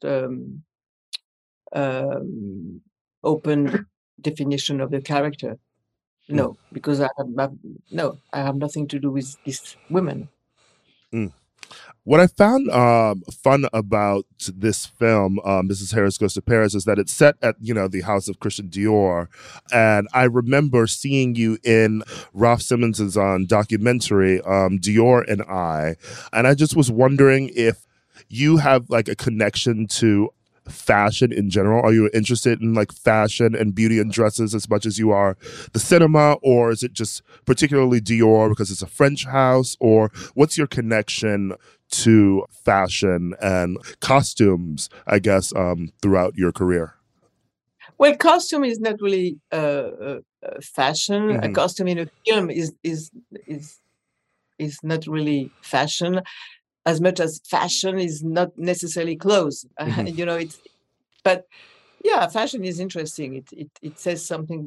open definition of the character. No, because I have nothing to do with these women. What I found fun about this film, Mrs. Harris Goes to Paris, is that it's set at, the house of Christian Dior. And I remember seeing you in Ralph Simmons's documentary, Dior and I. And I just was wondering if you have like a connection to fashion in general. Are you interested in like fashion and beauty and dresses as much as you are the cinema, or is it just particularly Dior because it's a French house, or what's your connection to fashion and costumes, I guess, throughout your career? Well, costume is not really fashion. Mm-hmm. A costume in a film is not really fashion, as much as fashion is not necessarily clothes. Mm-hmm. But yeah, fashion is interesting. It says something,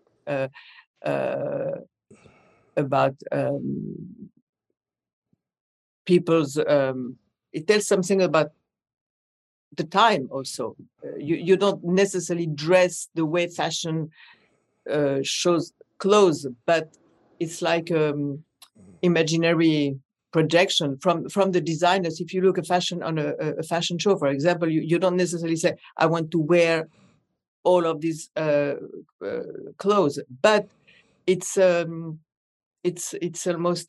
about people's. It tells something about the time also. You don't necessarily dress the way fashion shows clothes, but it's like imaginary projection from the designers. If you look at fashion on a fashion show, for example, you don't necessarily say, I want to wear all of these clothes, but it's almost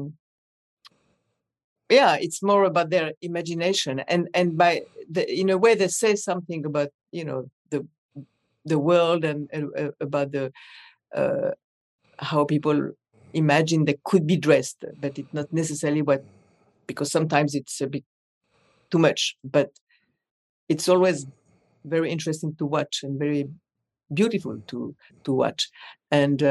it's more about their imagination, and by in a way they say something about the world and about the how people imagine they could be dressed, but it's not necessarily because sometimes it's a bit too much, but it's always very interesting to watch and very beautiful to watch, and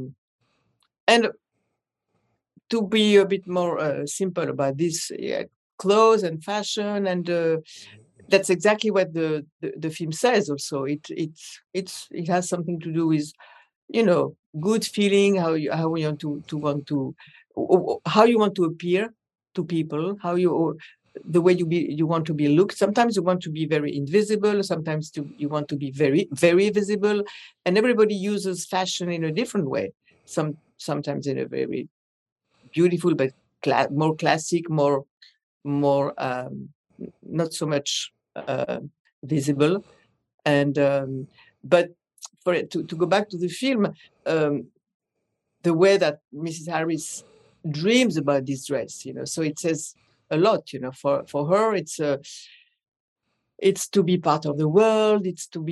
to be a bit more simple about this clothes and fashion, and that's exactly what the film says also. It has something to do with good feeling, how you want to how you want to appear to people, the way you want to be looked. Sometimes you want to be very invisible, sometimes you want to be very, very visible, and everybody uses fashion in a different way. Sometimes in a very beautiful, but more classic, more not so much visible, and but for it to go back to the film, the way that Mrs. Harris dreams about this dress, so it says a lot, for her, it's to be part of the world, it's to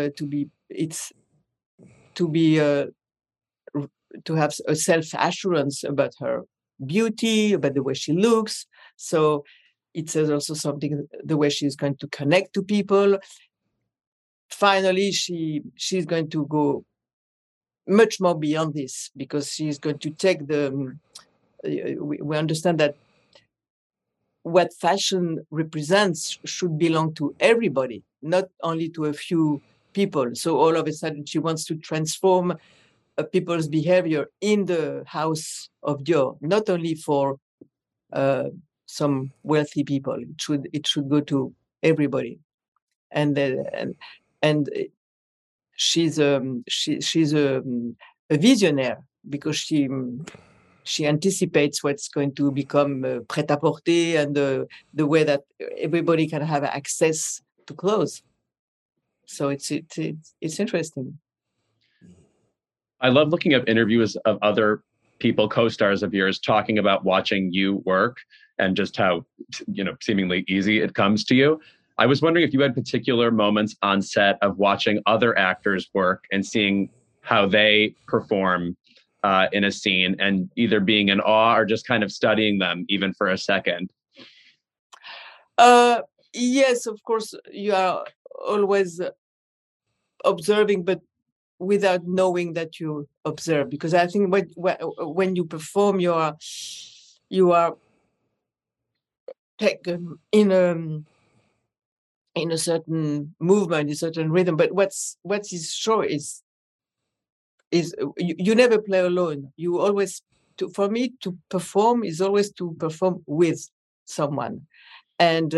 have a self-assurance about her beauty, about the way she looks. So it says also something, the way she's going to connect to people. Finally, she's going to go much more beyond this, because she's going to take we understand that what fashion represents should belong to everybody, not only to a few people. So all of a sudden, she wants to transform people's behavior in the house of Dior, not only for some wealthy people. It should go to everybody, and she's a visionaire, because she anticipates what's going to become prêt-à-porter, and the way that everybody can have access to clothes. So it's interesting. I love looking up interviews of other people, co-stars of yours, talking about watching you work and just how, seemingly easy it comes to you. I was wondering if you had particular moments on set of watching other actors work and seeing how they perform in a scene, and either being in awe or just kind of studying them even for a second. Yes, of course, you are always observing, but without knowing that you observe, because I think when you perform, you are taken in a certain movement, a certain rhythm. But what is sure is you never play alone. You always, for me, to perform is always to perform with someone, and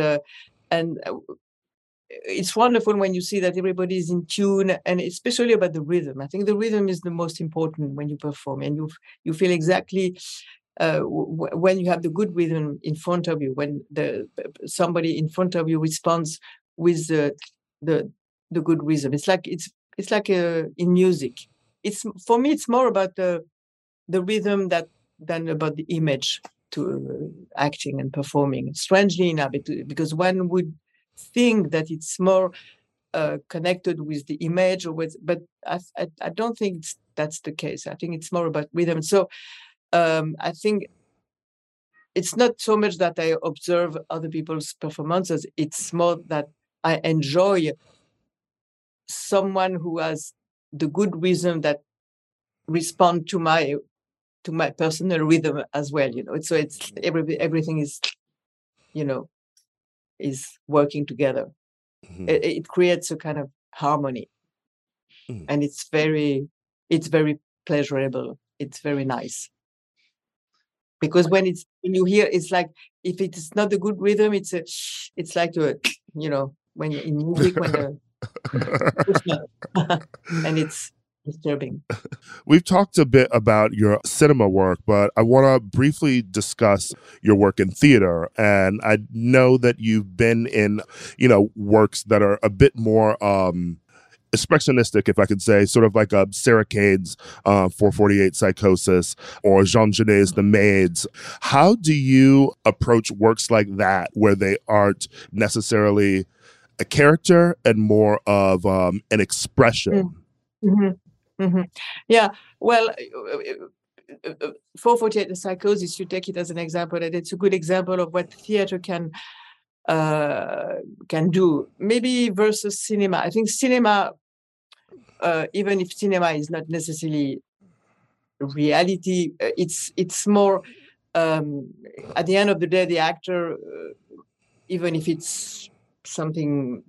it's wonderful when you see that everybody is in tune, and especially about the rhythm. I think the rhythm is the most important when you perform, and you feel exactly when you have the good rhythm in front of you, when somebody in front of you responds with the good rhythm. It's like in music. It's, for me, it's more about the rhythm than about the image to acting and performing. Strangely enough, because one would think that it's more connected with the image but I don't think that's the case. I think it's more about rhythm. So I think it's not so much that I observe other people's performances. It's more that I enjoy someone who has the good rhythm that respond to my personal rhythm as well. So it's everything is, is working together. Mhm. It creates a kind of harmony, Mhm. and it's very pleasurable. It's very nice, because when you hear, it's like, if it is not a good rhythm, it's like when in music, when and it's disturbing. We've talked a bit about your cinema work, but I want to briefly discuss your work in theater. And I know that you've been in, works that are a bit more expressionistic, if I could say, sort of like Sarah Kane's 448 Psychosis or Jean Genet's The Maids. How do you approach works like that, where they aren't necessarily a character and more of an expression? Mm-hmm. Mm-hmm. Yeah, well, 448 The Psychosis, you take it as an example, and it's a good example of what theater can do, maybe versus cinema. I think cinema, even if cinema is not necessarily reality, it's more, at the end of the day, the actor, even if it's something,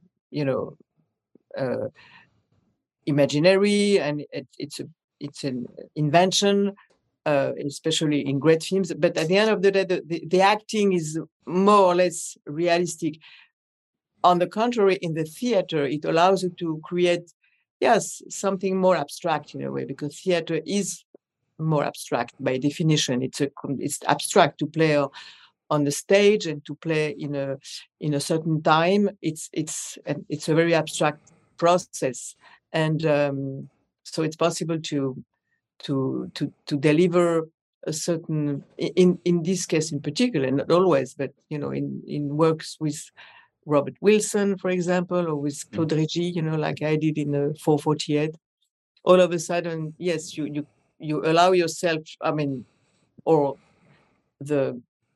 imaginary, and it's an invention, especially in great films. But at the end of the day, the acting is more or less realistic. On the contrary, in the theater, it allows you to create, yes, something more abstract in a way, because theater is more abstract by definition. It's abstract to play on the stage and to play in a certain time. It's a very abstract process, and so it's possible to deliver a certain, in this case in particular, not always, but in works with Robert Wilson, for example, or with Claude Régis, like I did in 448. All of a sudden, yes, you allow yourself, or the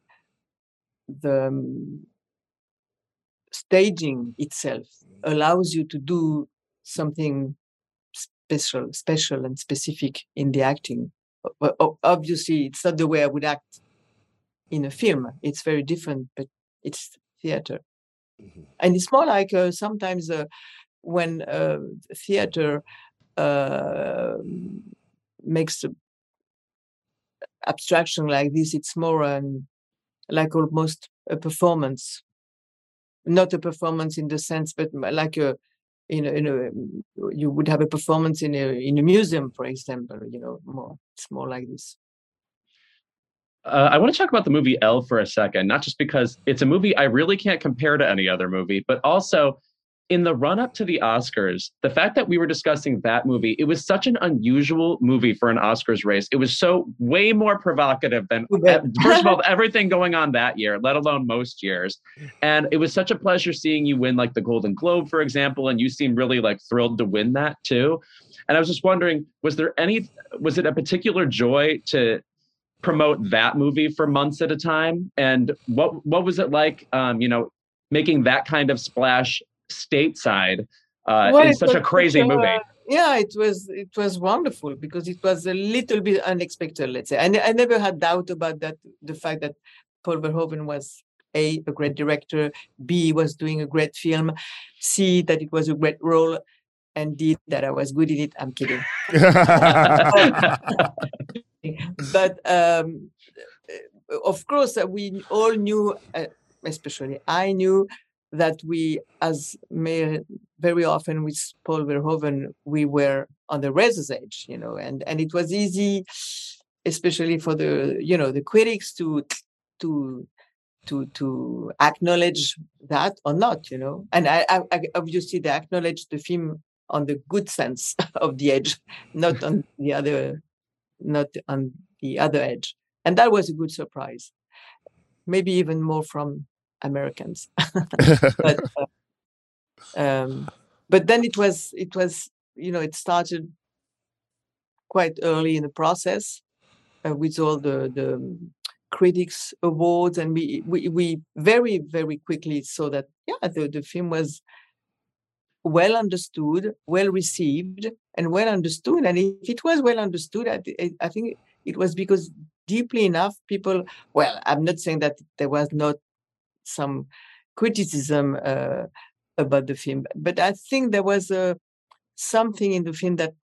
staging itself allows you to do something special and specific in the acting. Obviously, it's not the way I would act in a film. It's very different, but it's theater. Mhm. And it's more like sometimes when theater makes abstraction like this, it's more like almost a performance. Not a performance in the sense, but like you would have a performance in a museum, for example. It's more like this. I want to talk about the movie Elle for a second, not just because it's a movie I really can't compare to any other movie, but also in the run up to the Oscars, the fact that we were discussing that movie, it was such an unusual movie for an Oscars race. It was so way more provocative than, first of all, everything going on that year, let alone most years. And it was such a pleasure seeing you win like the Golden Globe, for example, and you seem really like thrilled to win that too. And I was just wondering, was it a particular joy to promote that movie for months at a time? And what was it like, making that kind of splash stateside in such a crazy movie? Yeah, it was wonderful, because it was a little bit unexpected, let's say. And I never had doubt about that, the fact that Paul Verhoeven was A, a great director, B, was doing a great film, C, that it was a great role. and did that I was good in it. I'm kidding. But of course, we all knew, especially I knew, that we, as very often with Paul Verhoeven, we were on the razor's edge, and it was easy, especially for the critics to acknowledge that or not, and I obviously they acknowledged the film on the good sense of the edge, not on the other edge, and that was a good surprise, maybe even more from Americans. But then it was it started quite early in the process with all the critics awards, and we very, very quickly saw that the film was well understood, well received, and well understood. And if it was well understood, I think it was because deeply enough people, well, I'm not saying that there was not some criticism about the film, but I think there was something in the film that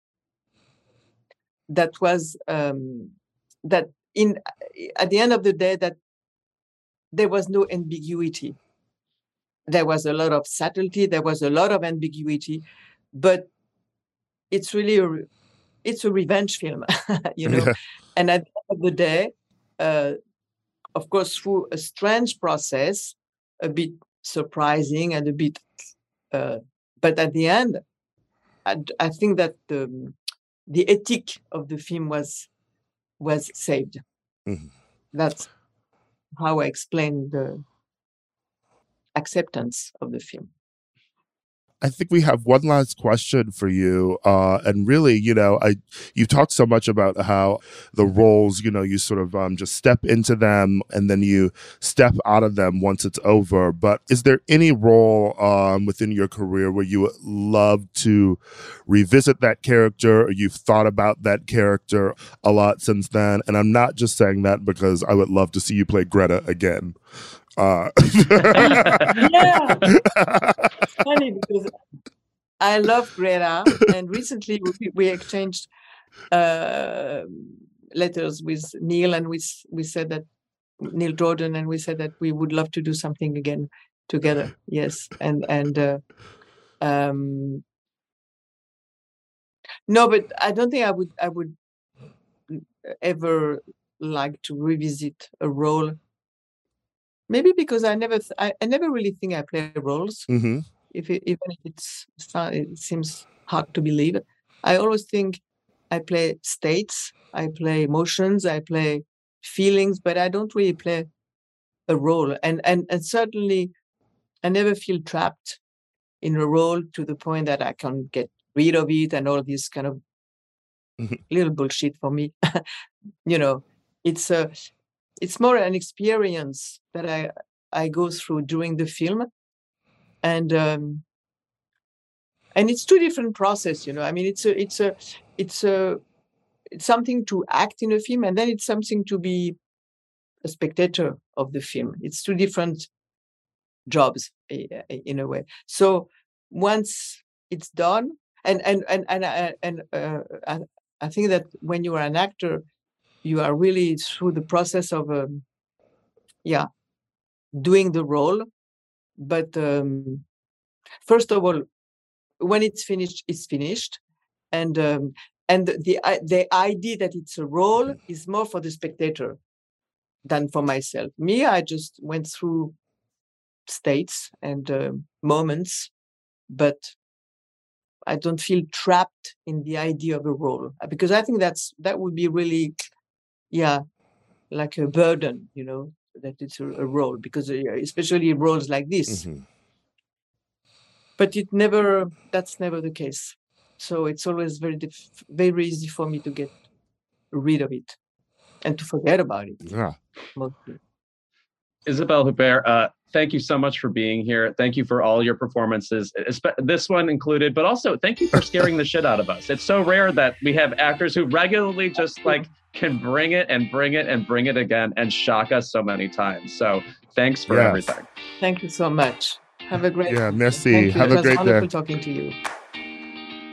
was that at the end of the day, that there was no ambiguity. There was a lot of subtlety, there was a lot of ambiguity, but it's really it's a revenge film, Yeah. And at the end of the day, of course, through a strange process, a bit surprising and a bit, but at the end, I think that the ethic of the film was saved. Mhm. That's how I explain the acceptance of the film. I think we have one last question for you. And really, you've talked so much about how the roles, you sort of just step into them and then you step out of them once it's over. But is there any role within your career where you would love to revisit that character, or you've thought about that character a lot since then? And I'm not just saying that because I would love to see you play Greta again. Yeah, funny because I love Greta, and recently we exchanged letters with Neil, and we said that Neil Jordan, and we said that we would love to do something again together. Yes, and no, but I don't think I would ever like to revisit a role. Maybe because I never really think I play roles. Mm-hmm. Even if it seems hard to believe, I always think I play states, I play emotions, I play feelings, but I don't really play a role. And certainly, I never feel trapped in a role to the point that I can get rid of it and all this kind of little bullshit for me. It's more an experience that I go through during the film, and it's two different processes. I mean, it's something to act in a film, and then it's something to be a spectator of the film. It's two different jobs in a way. So once it's done, and I think that when you are an actor, you are really through the process of doing the role. But first of all, when it's finished, it's finished, and the idea that it's a role is more for the spectator than for myself. Me, I just went through states and moments, but I don't feel trapped in the idea of a role, because I think that would be really, like a burden, that it's a role, because especially roles like this. Mm-hmm. But that's never the case. So it's always very easy for me to get rid of it and to forget about it. Yeah. Mostly. Isabelle Huppert, thank you so much for being here. Thank you for all your performances, this one included, but also thank you for scaring the shit out of us. It's so rare that we have actors who regularly just can bring it and bring it and bring it again and shock us so many times. So thanks for everything. Thank you so much. Have a great merci. Have a great day. It was wonderful talking to you.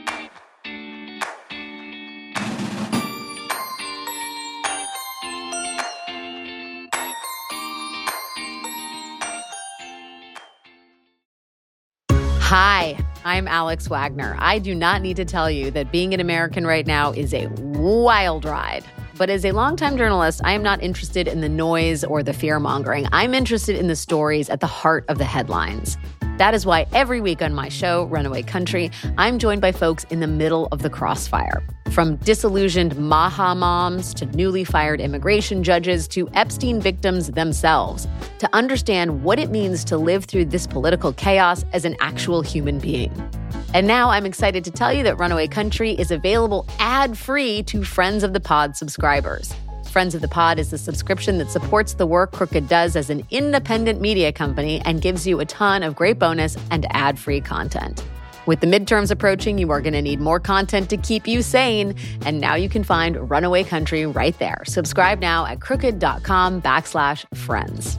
Hi, I'm Alex Wagner. I do not need to tell you that being an American right now is a wild ride. But as a longtime journalist, I am not interested in the noise or the fear-mongering. I'm interested in the stories at the heart of the headlines. That is why every week on my show, Runaway Country, I'm joined by folks in the middle of the crossfire. From disillusioned Maha moms to newly fired immigration judges to Epstein victims themselves, to understand what it means to live through this political chaos as an actual human being. And now I'm excited to tell you that Runaway Country is available ad-free to Friends of the Pod subscribers. Friends of the Pod is the subscription that supports the work Crooked does as an independent media company and gives you a ton of great bonus and ad-free content. With the midterms approaching, you are going to need more content to keep you sane. And now you can find Runaway Country right there. Subscribe now at crooked.com/friends.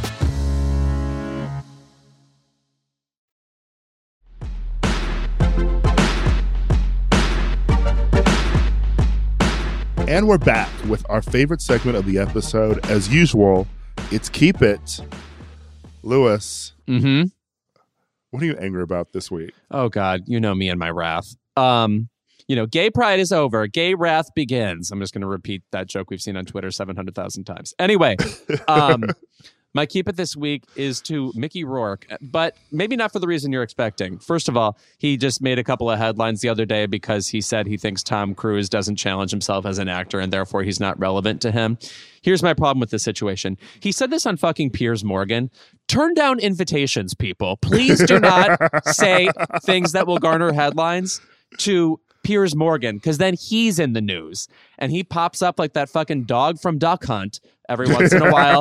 And we're back with our favorite segment of the episode. As usual, it's Keep It. Lewis, Mm-hmm. what are you angry about this week? Oh, God. You know me and my wrath. Gay pride is over. Gay wrath begins. I'm just going to repeat that joke we've seen on Twitter 700,000 times. Anyway, my keep it this week is to Mickey Rourke, but maybe not for the reason you're expecting. First of all, he just made a couple of headlines the other day because he said he thinks Tom Cruise doesn't challenge himself as an actor and therefore he's not relevant to him. Here's my problem with this situation. He said this on fucking Piers Morgan. Turn down invitations, people. Please do not say things that will garner headlines to Piers Morgan, because then he's in the news and he pops up like that fucking dog from Duck Hunt every once in a while,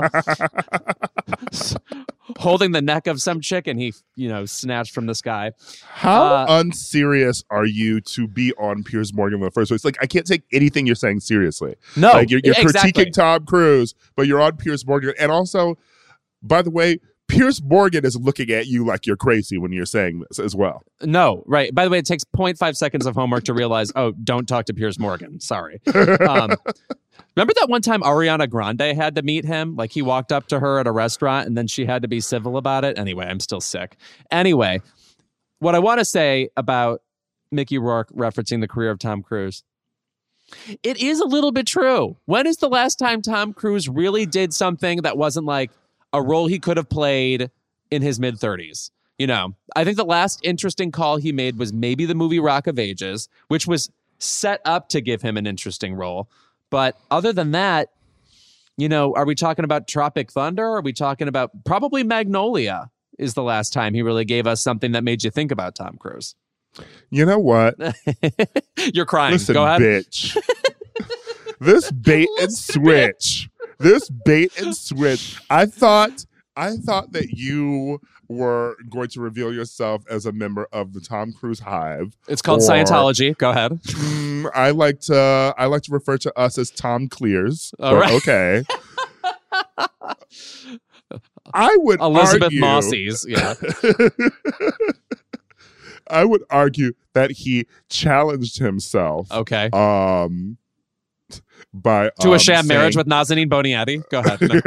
holding the neck of some chicken he, snatched from the sky. How unserious are you to be on Piers Morgan in the first place? Like, I can't take anything you're saying seriously. No, like you're exactly. critiquing Tom Cruise, but you're on Piers Morgan. And also, by the way, Piers Morgan is looking at you like you're crazy when you're saying this as well. No, right. By the way, it takes 0.5 seconds of homework to realize, don't talk to Piers Morgan. Sorry. Remember that one time Ariana Grande had to meet him? Like, he walked up to her at a restaurant and then she had to be civil about it. Anyway, I'm still sick. Anyway, what I want to say about Mickey Rourke referencing the career of Tom Cruise, it is a little bit true. When is the last time Tom Cruise really did something that wasn't like a role he could have played in his mid-30s? I think the last interesting call he made was maybe the movie Rock of Ages, which was set up to give him an interesting role. But other than that, are we talking about Tropic Thunder? Are we talking about probably Magnolia is the last time he really gave us something that made you think about Tom Cruise? You know what? You're crying. Listen, Go ahead. bitch. This bait and switch. I thought that you were going to reveal yourself as a member of the Tom Cruise Hive. It's called Scientology. Go ahead. I like to refer to us as Tom Clears. All right. Okay. I would Elizabeth argue, Mossie's. Yeah. I would argue that he challenged himself. Okay. By to a sham marriage with Nazanin Boniadi. Go ahead. No.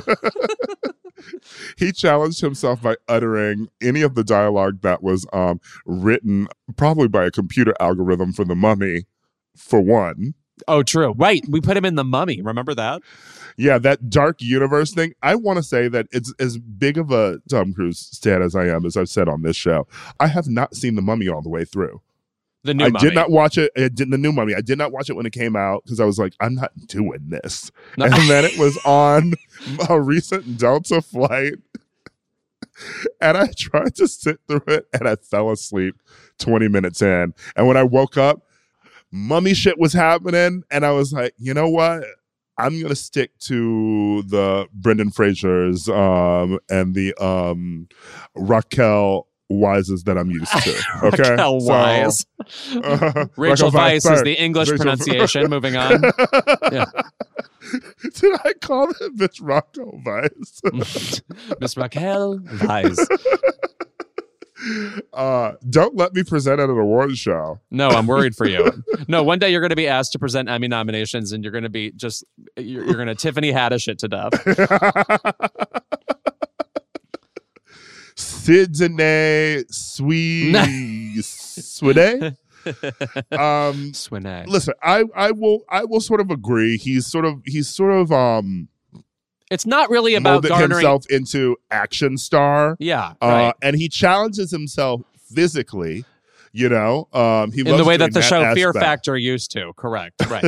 He challenged himself by uttering any of the dialogue that was written probably by a computer algorithm for The Mummy, for one. Oh, true. Right. We put him in The Mummy. Remember that? Yeah, that dark universe thing. I want to say that it's as big of a Tom Cruise stan as I am, as I've said on this show. I have not seen The Mummy all the way through. The new I Mummy. did not watch it. The new Mummy. I did not watch it when it came out because I was like, I'm not doing this. No. And then it was on a recent Delta flight. And I tried to sit through it and I fell asleep 20 minutes in. And when I woke up, mummy shit was happening. And I was like, you know what? I'm going to stick to the Brendan Fraser's and the Raquel Wises that I'm used to. Okay. Raquel Wise. Rachel Weisz is the English pronunciation. Moving on. Yeah. Did I call that bitch Raquel Weisz? Miss Raquel Weisz. Don't let me present at an award show. No, I'm worried for you. No, one day you're going to be asked to present Emmy nominations and you're going to be you're going to Tiffany Haddish it to death. Swede. Swinag. Listen, I will sort of agree. He's sort of It's not really about molded garnering. himself into action star. Yeah, right. And he challenges himself physically. He In the loves way doing that the show Fear aspect. Factor used to. Correct. Right.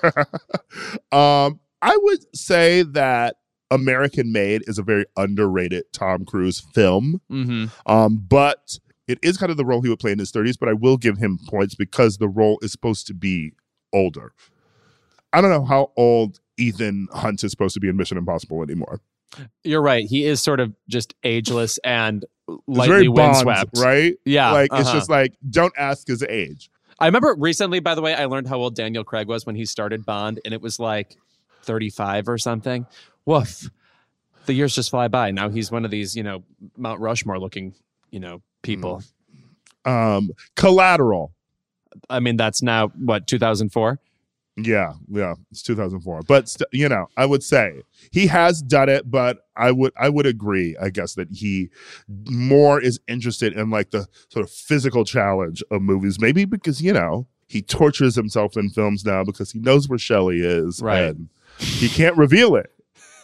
I would say that American Made is a very underrated Tom Cruise film. Mm-hmm. But it is kind of the role he would play in his 30s, but I will give him points because the role is supposed to be older. I don't know how old Ethan Hunt is supposed to be in Mission Impossible anymore. You're right. He is sort of just ageless and It's lightly very Bond, windswept. right? Yeah. Like, it's uh-huh. just like, don't ask his age. I remember recently, by the way, I learned how old Daniel Craig was when he started Bond, and it was like 35 or something. Woof. The years just fly by. Now he's one of these, Mount Rushmore looking, people. Collateral. I mean, that's now, 2004? Yeah, it's 2004. But I would say he has done it, but I would agree, I guess, that he more is interested in like the sort of physical challenge of movies. Maybe because he tortures himself in films now because he knows where Shelley is, Right. and he can't reveal it.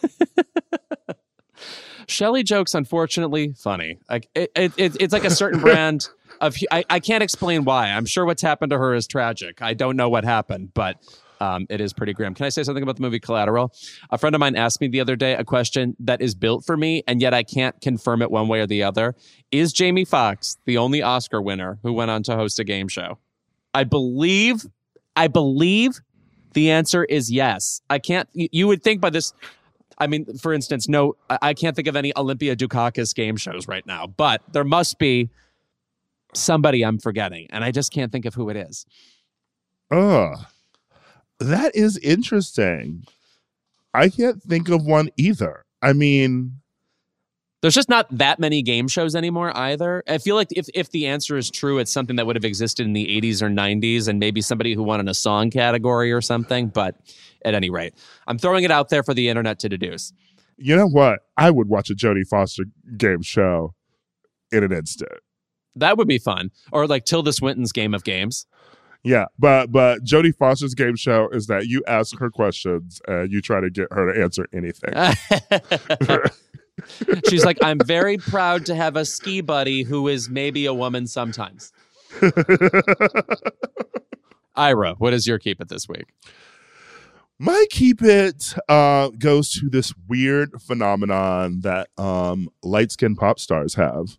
Shelley jokes, unfortunately, funny. Like it's like a certain brand of. I can't explain why. I'm sure what's happened to her is tragic. I don't know what happened, but it is pretty grim. Can I say something about the movie Collateral? A friend of mine asked me the other day a question that is built for me, and yet I can't confirm it one way or the other. Is Jamie Foxx the only Oscar winner who went on to host a game show? I believe the answer is yes. I can't. You would think by this. I mean, for instance, no, I can't think of any Olympia Dukakis game shows right now, but there must be somebody I'm forgetting, and I just can't think of who it is. That is interesting. I can't think of one either. I mean, There's just not that many game shows anymore either. I feel like if the answer is true, it's something that would have existed in the 80s or 90s and maybe somebody who won in a song category or something. But at any rate, I'm throwing it out there for the internet to deduce. you know what? I would watch a Jodie Foster game show in an instant. That would be fun. Or like Tilda Swinton's Game of Games. Yeah, but Jodie Foster's game show is that you ask her questions and you try to get her to answer anything. She's like, I'm very proud to have a ski buddy who is maybe a woman sometimes. Ira, what is your keep it this week? My keep it goes to this weird phenomenon that light-skinned pop stars have.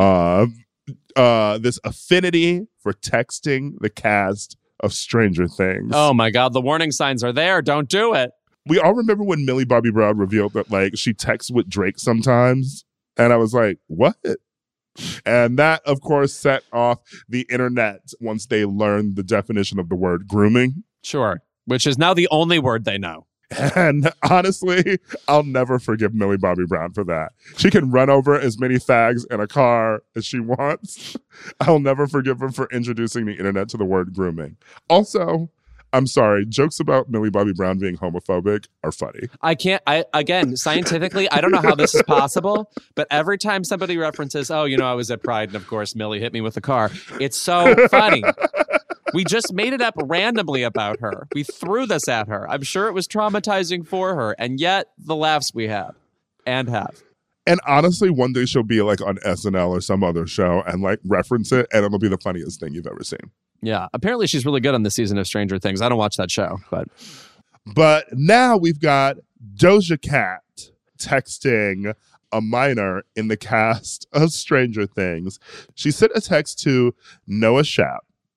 This affinity for texting the cast of Stranger Things. Oh my God, the warning signs are there. Don't do it. We all remember when Millie Bobby Brown revealed that like she texts with Drake sometimes. And I was like, what? And that, of course, set off the internet once they learned the definition of the word grooming. Sure. Which is now the only word they know. And honestly, I'll never forgive Millie Bobby Brown for that. She can run over as many fags in a car as she wants. I'll never forgive her for introducing the internet to the word grooming. Also, I'm sorry, jokes about Millie Bobby Brown being homophobic are funny. Again, scientifically, I don't know how this is possible, but every time somebody references, I was at Pride and of course Millie hit me with a car, it's so funny. We just made it up randomly about her. We threw this at her. I'm sure it was traumatizing for her, and yet the laughs we have and have. And honestly, one day she'll be like on SNL or some other show and like reference it, and it'll be the funniest thing you've ever seen. Yeah, apparently she's really good on this season of Stranger Things. I don't watch that show, But now we've got Doja Cat texting a minor in the cast of Stranger Things. She sent a text to Noah Schnapp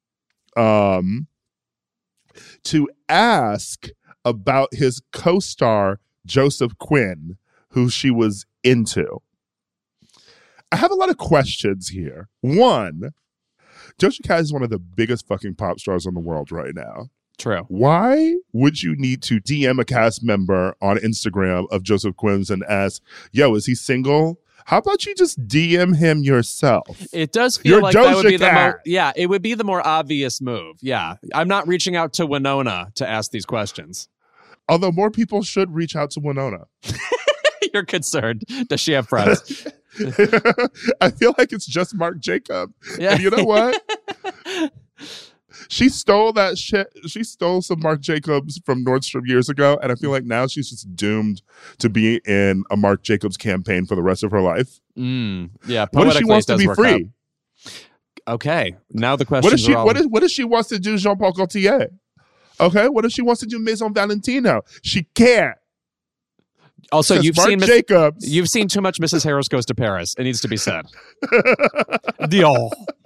to ask about his co-star Joseph Quinn, who she was into. I have a lot of questions here. One, Doja Cat is one of the biggest fucking pop stars in the world right now. True. Why would you need to DM a cast member on Instagram of Joseph Quinn's and ask, yo, is he single? How about you just DM him yourself? It does feel You're like that would be Doja Cat. it would be the more obvious move. Yeah. I'm not reaching out to Winona to ask these questions. Although more people should reach out to Winona. You're concerned. Does she have friends? I feel like it's just Marc Jacob. Yeah. And you know what? She stole that shit. She stole some Marc Jacobs from Nordstrom years ago, and I feel like now she's just doomed to be in a Marc Jacobs campaign for the rest of her life. Yeah. What if she poetically, wants it to does be work free? out. Okay. Now the question What if she are all... what if she wants to do Jean Paul Gaultier? Okay, what if she wants to do Maison Valentino? She can't. Also, Because you've Marc seen Jacobs. You've seen too much Mrs. Harris Goes to Paris. It needs to be said. Dior.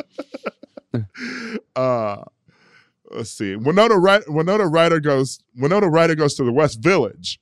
Let's see. Winona Ryder goes to the West Village.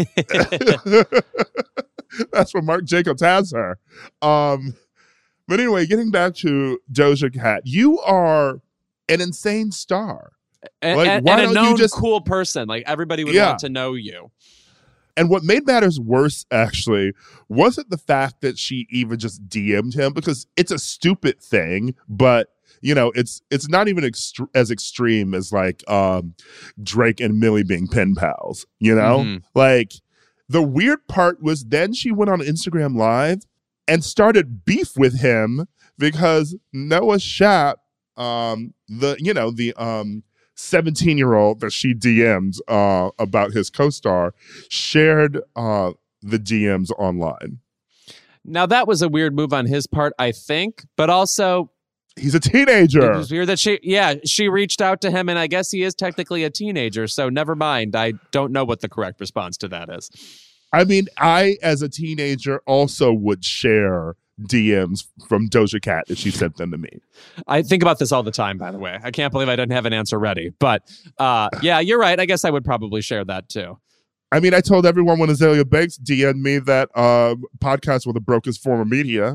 That's where Marc Jacobs has her. But anyway, getting back to Doja Cat, you are an insane star. And, Like, and, why and a don't you known just- cool person. Like everybody would Yeah. want to know you. And what made matters worse, actually, wasn't the fact that she even just DM'd him, because it's a stupid thing, but you know, it's not even as extreme as like Drake and Millie being pen pals. You know, Mhm. like the weird part was then she went on Instagram Live and started beef with him because Noah Schnapp, the 17-year-old that she DM'd about his co-star, shared the DMs online. Now that was a weird move on his part, I think, but also He's a it teenager. was weird that she reached out to him, and I guess he is technically a teenager, so never mind. I don't know what the correct response to that is. I mean, I, as a teenager, also would share DMs from Doja Cat if she sent them to me. I think about this all the time, by the way. I can't believe I didn't have an answer ready. But yeah, you're right. I guess I would probably share that too. I mean, I told everyone when Azalea Banks DM'd me that podcasts were the brokest form of media.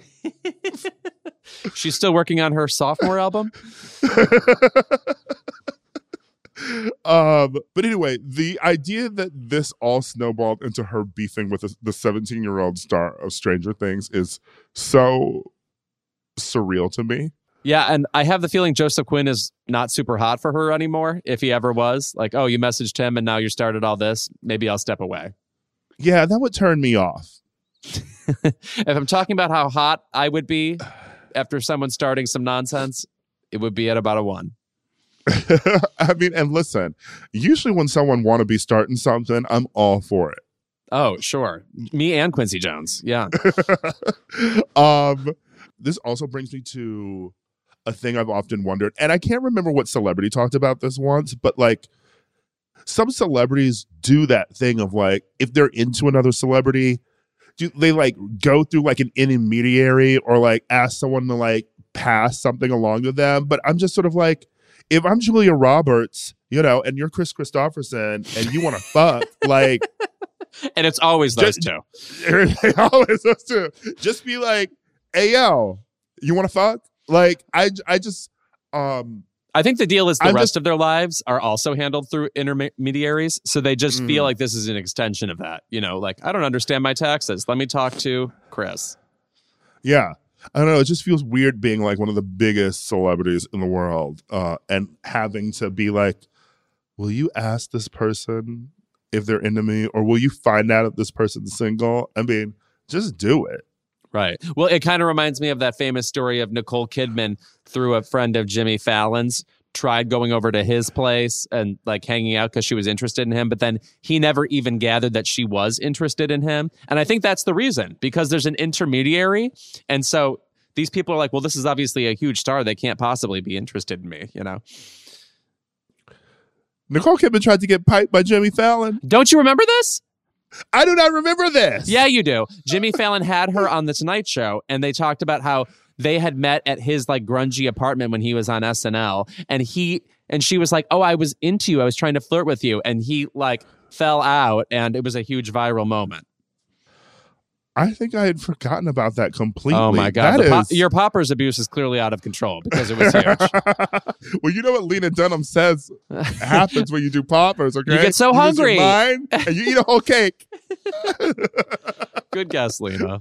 She's still working on her sophomore album. But anyway, the idea that this all snowballed into her beefing with the 17-year-old star of Stranger Things is so surreal to me. Yeah, and I have the feeling Joseph Quinn is not super hot for her anymore, if he ever was. Like, oh, you messaged him and now you started all this. Maybe I'll step away. Yeah, that would turn me off. If I'm talking about how hot I would be after someone starting some nonsense, it would be at about a 1. I mean, and listen, usually when someone want to be starting something, I'm all for it. Oh, sure. Me and Quincy Jones. Yeah. This also brings me to a thing I've often wondered, and I can't remember what celebrity talked about this once, but like some celebrities do that thing of like, if they're into another celebrity, do they like go through like an intermediary or like ask someone to like pass something along to them? But I'm just sort of like, if I'm Julia Roberts, you know, and you're Chris Christopherson and you want to fuck, like, And it's always those Just- two. always those two. Just be like, hey, yo, you want to fuck? Like, I just, I think the deal is the I'm rest just- of their lives are also handled through intermediaries. So they just Mm. feel like this is an extension of that. You know, like, I don't understand my taxes. Let me talk to Chris. yeah. I don't know. It just feels weird being like one of the biggest celebrities in the world and having to be like, will you ask this person if they're into me, or will you find out if this person's single? I mean, just do it. Right. Well, it kind of reminds me of that famous story of Nicole Kidman through a friend of Jimmy Fallon's, tried going over to his place and like hanging out because she was interested in him, but then he never even gathered that she was interested in him. And I think that's the reason, because there's an intermediary. And so these people are like, well, this is obviously a huge star. They can't possibly be interested in me, you know? Nicole Kidman tried to get piped by Jimmy Fallon. Don't you remember this? I do not remember this. Yeah, you do. Jimmy Fallon had her on The Tonight Show, and they talked about how they had met at his like grungy apartment when he was on SNL, and she was like, "Oh, I was into you. I was trying to flirt with you," and he like fell out, and it was a huge viral moment. I think I had forgotten about that completely. Oh my god, That is... your Popper's abuse is clearly out of control because it was huge. Well, you know what Lena Dunham says happens when you do poppers, okay? You get so lose your hungry. mind and you eat a whole cake. Good guess, Lena.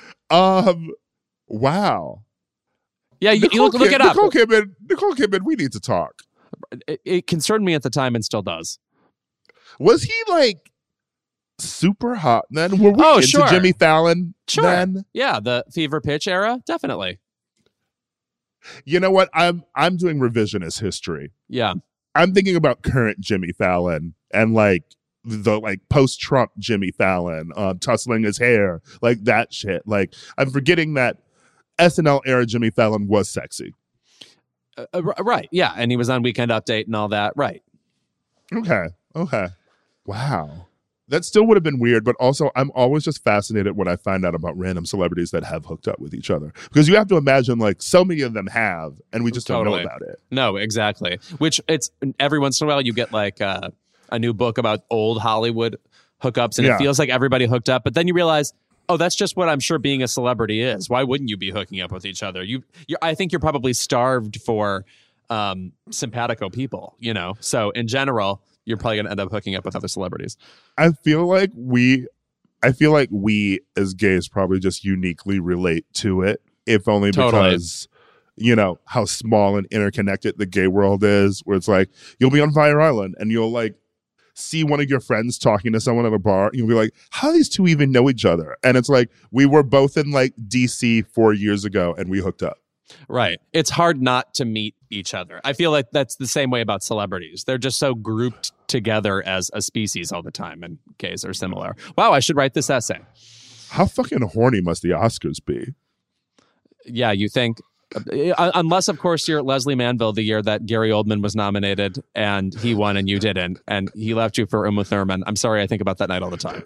Wow. Yeah, you look it up. Nicole Kidman, we need to talk. It concerned me at the time and still does. Was he like super hot then? Were we Oh, into sure. Jimmy Fallon Sure. then? Yeah, the Fever Pitch era, definitely. You know what? I'm doing revisionist history. Yeah. I'm thinking about current Jimmy Fallon and like the like post-Trump Jimmy Fallon, tussling his hair, like that shit. Like I'm forgetting that SNL era Jimmy Fallon was sexy. Right. Yeah, and he was on Weekend Update and all that. Right. Okay. Wow. That still would have been weird, but also I'm always just fascinated when I find out about random celebrities that have hooked up with each other. Because you have to imagine, like, so many of them have, and we just don't know Totally. about it. No, exactly. Which it's every once in a while you get like a new book about old Hollywood hookups, and Yeah. it feels like everybody hooked up, but then you realize, oh, that's just what I'm sure being a celebrity is. Why wouldn't you be hooking up with each other? I think you're probably starved for simpatico people, you know? So in general, you're probably going to end up hooking up with other celebrities. I feel like we as gays probably just uniquely relate to it, if only Totally. because, you know, how small and interconnected the gay world is, where it's like, you'll be on Fire Island and you'll like see one of your friends talking to someone at a bar. And you'll be like, how do these two even know each other? And it's like, we were both in like DC 4 years ago and we hooked up. Right. It's hard not to meet each other. I feel like that's the same way about celebrities. They're just so grouped together as a species all the time, and gays are similar. Wow, I should write this essay. How fucking horny must the Oscars be? Yeah, you think, unless, of course, you're Leslie Manville the year that Gary Oldman was nominated and he won and you didn't, and he left you for Uma Thurman. I'm sorry, I think about that night all the time.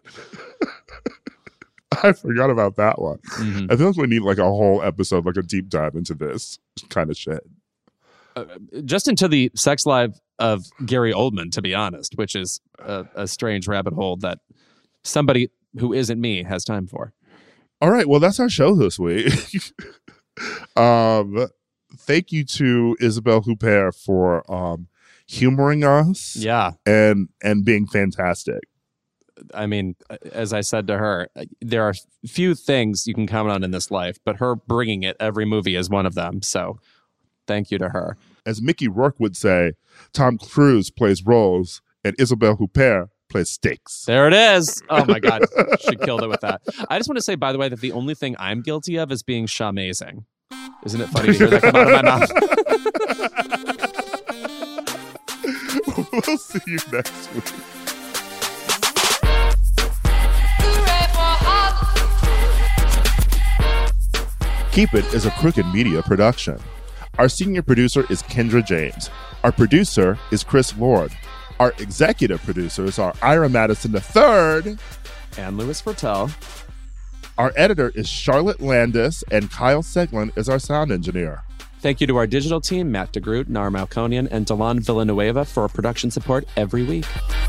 I forgot about that one. Mhm. I feel like we need like a whole episode, like a deep dive into this kind of shit. Just into the sex life of Gary Oldman, to be honest, which is a strange rabbit hole that somebody who isn't me has time for. All right, well, that's our show this week. Thank you to Isabelle Huppert for humoring us, Yeah. and being fantastic. I mean, as I said to her, there are few things you can comment on in this life, but her bringing it every movie is one of them. So thank you to her. As Mickey Rourke would say, Tom Cruise plays roles and Isabelle Huppert plays steaks. There it is. Oh my God. She killed it with that. I just want to say, by the way, that the only thing I'm guilty of is being shamazing. Isn't it funny to hear that come out of my mouth? We'll see you next week. Keep It is a Crooked Media production. Our senior producer is Kendra James. Our producer is Chris Lord. Our executive producers are Ira Madison III. And Louis Fertel. Our editor is Charlotte Landis, and Kyle Seglin is our sound engineer. Thank you to our digital team, Matt DeGroot, Nar Malconian, and Delon Villanueva for production support every week.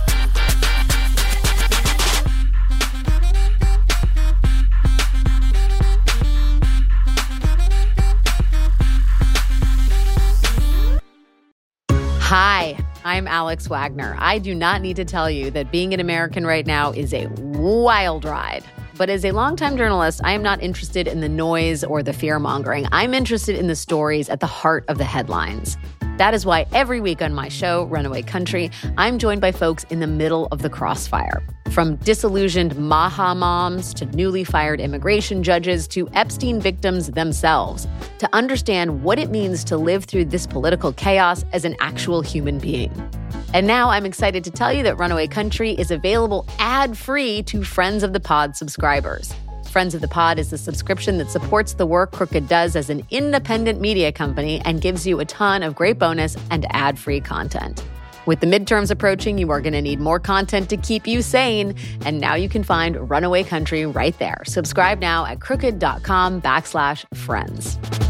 Hi, I'm Alex Wagner. I do not need to tell you that being an American right now is a wild ride. But as a longtime journalist, I am not interested in the noise or the fear-mongering. I'm interested in the stories at the heart of the headlines. That is why every week on my show, Runaway Country, I'm joined by folks in the middle of the crossfire. From disillusioned Maha moms to newly fired immigration judges to Epstein victims themselves, to understand what it means to live through this political chaos as an actual human being. And now I'm excited to tell you that Runaway Country is available ad-free to Friends of the Pod subscribers. Friends of the Pod is the subscription that supports the work Crooked does as an independent media company and gives you a ton of great bonus and ad-free content. With the midterms approaching, you are going to need more content to keep you sane. And now you can find Runaway Country right there. Subscribe now at crooked.com/friends.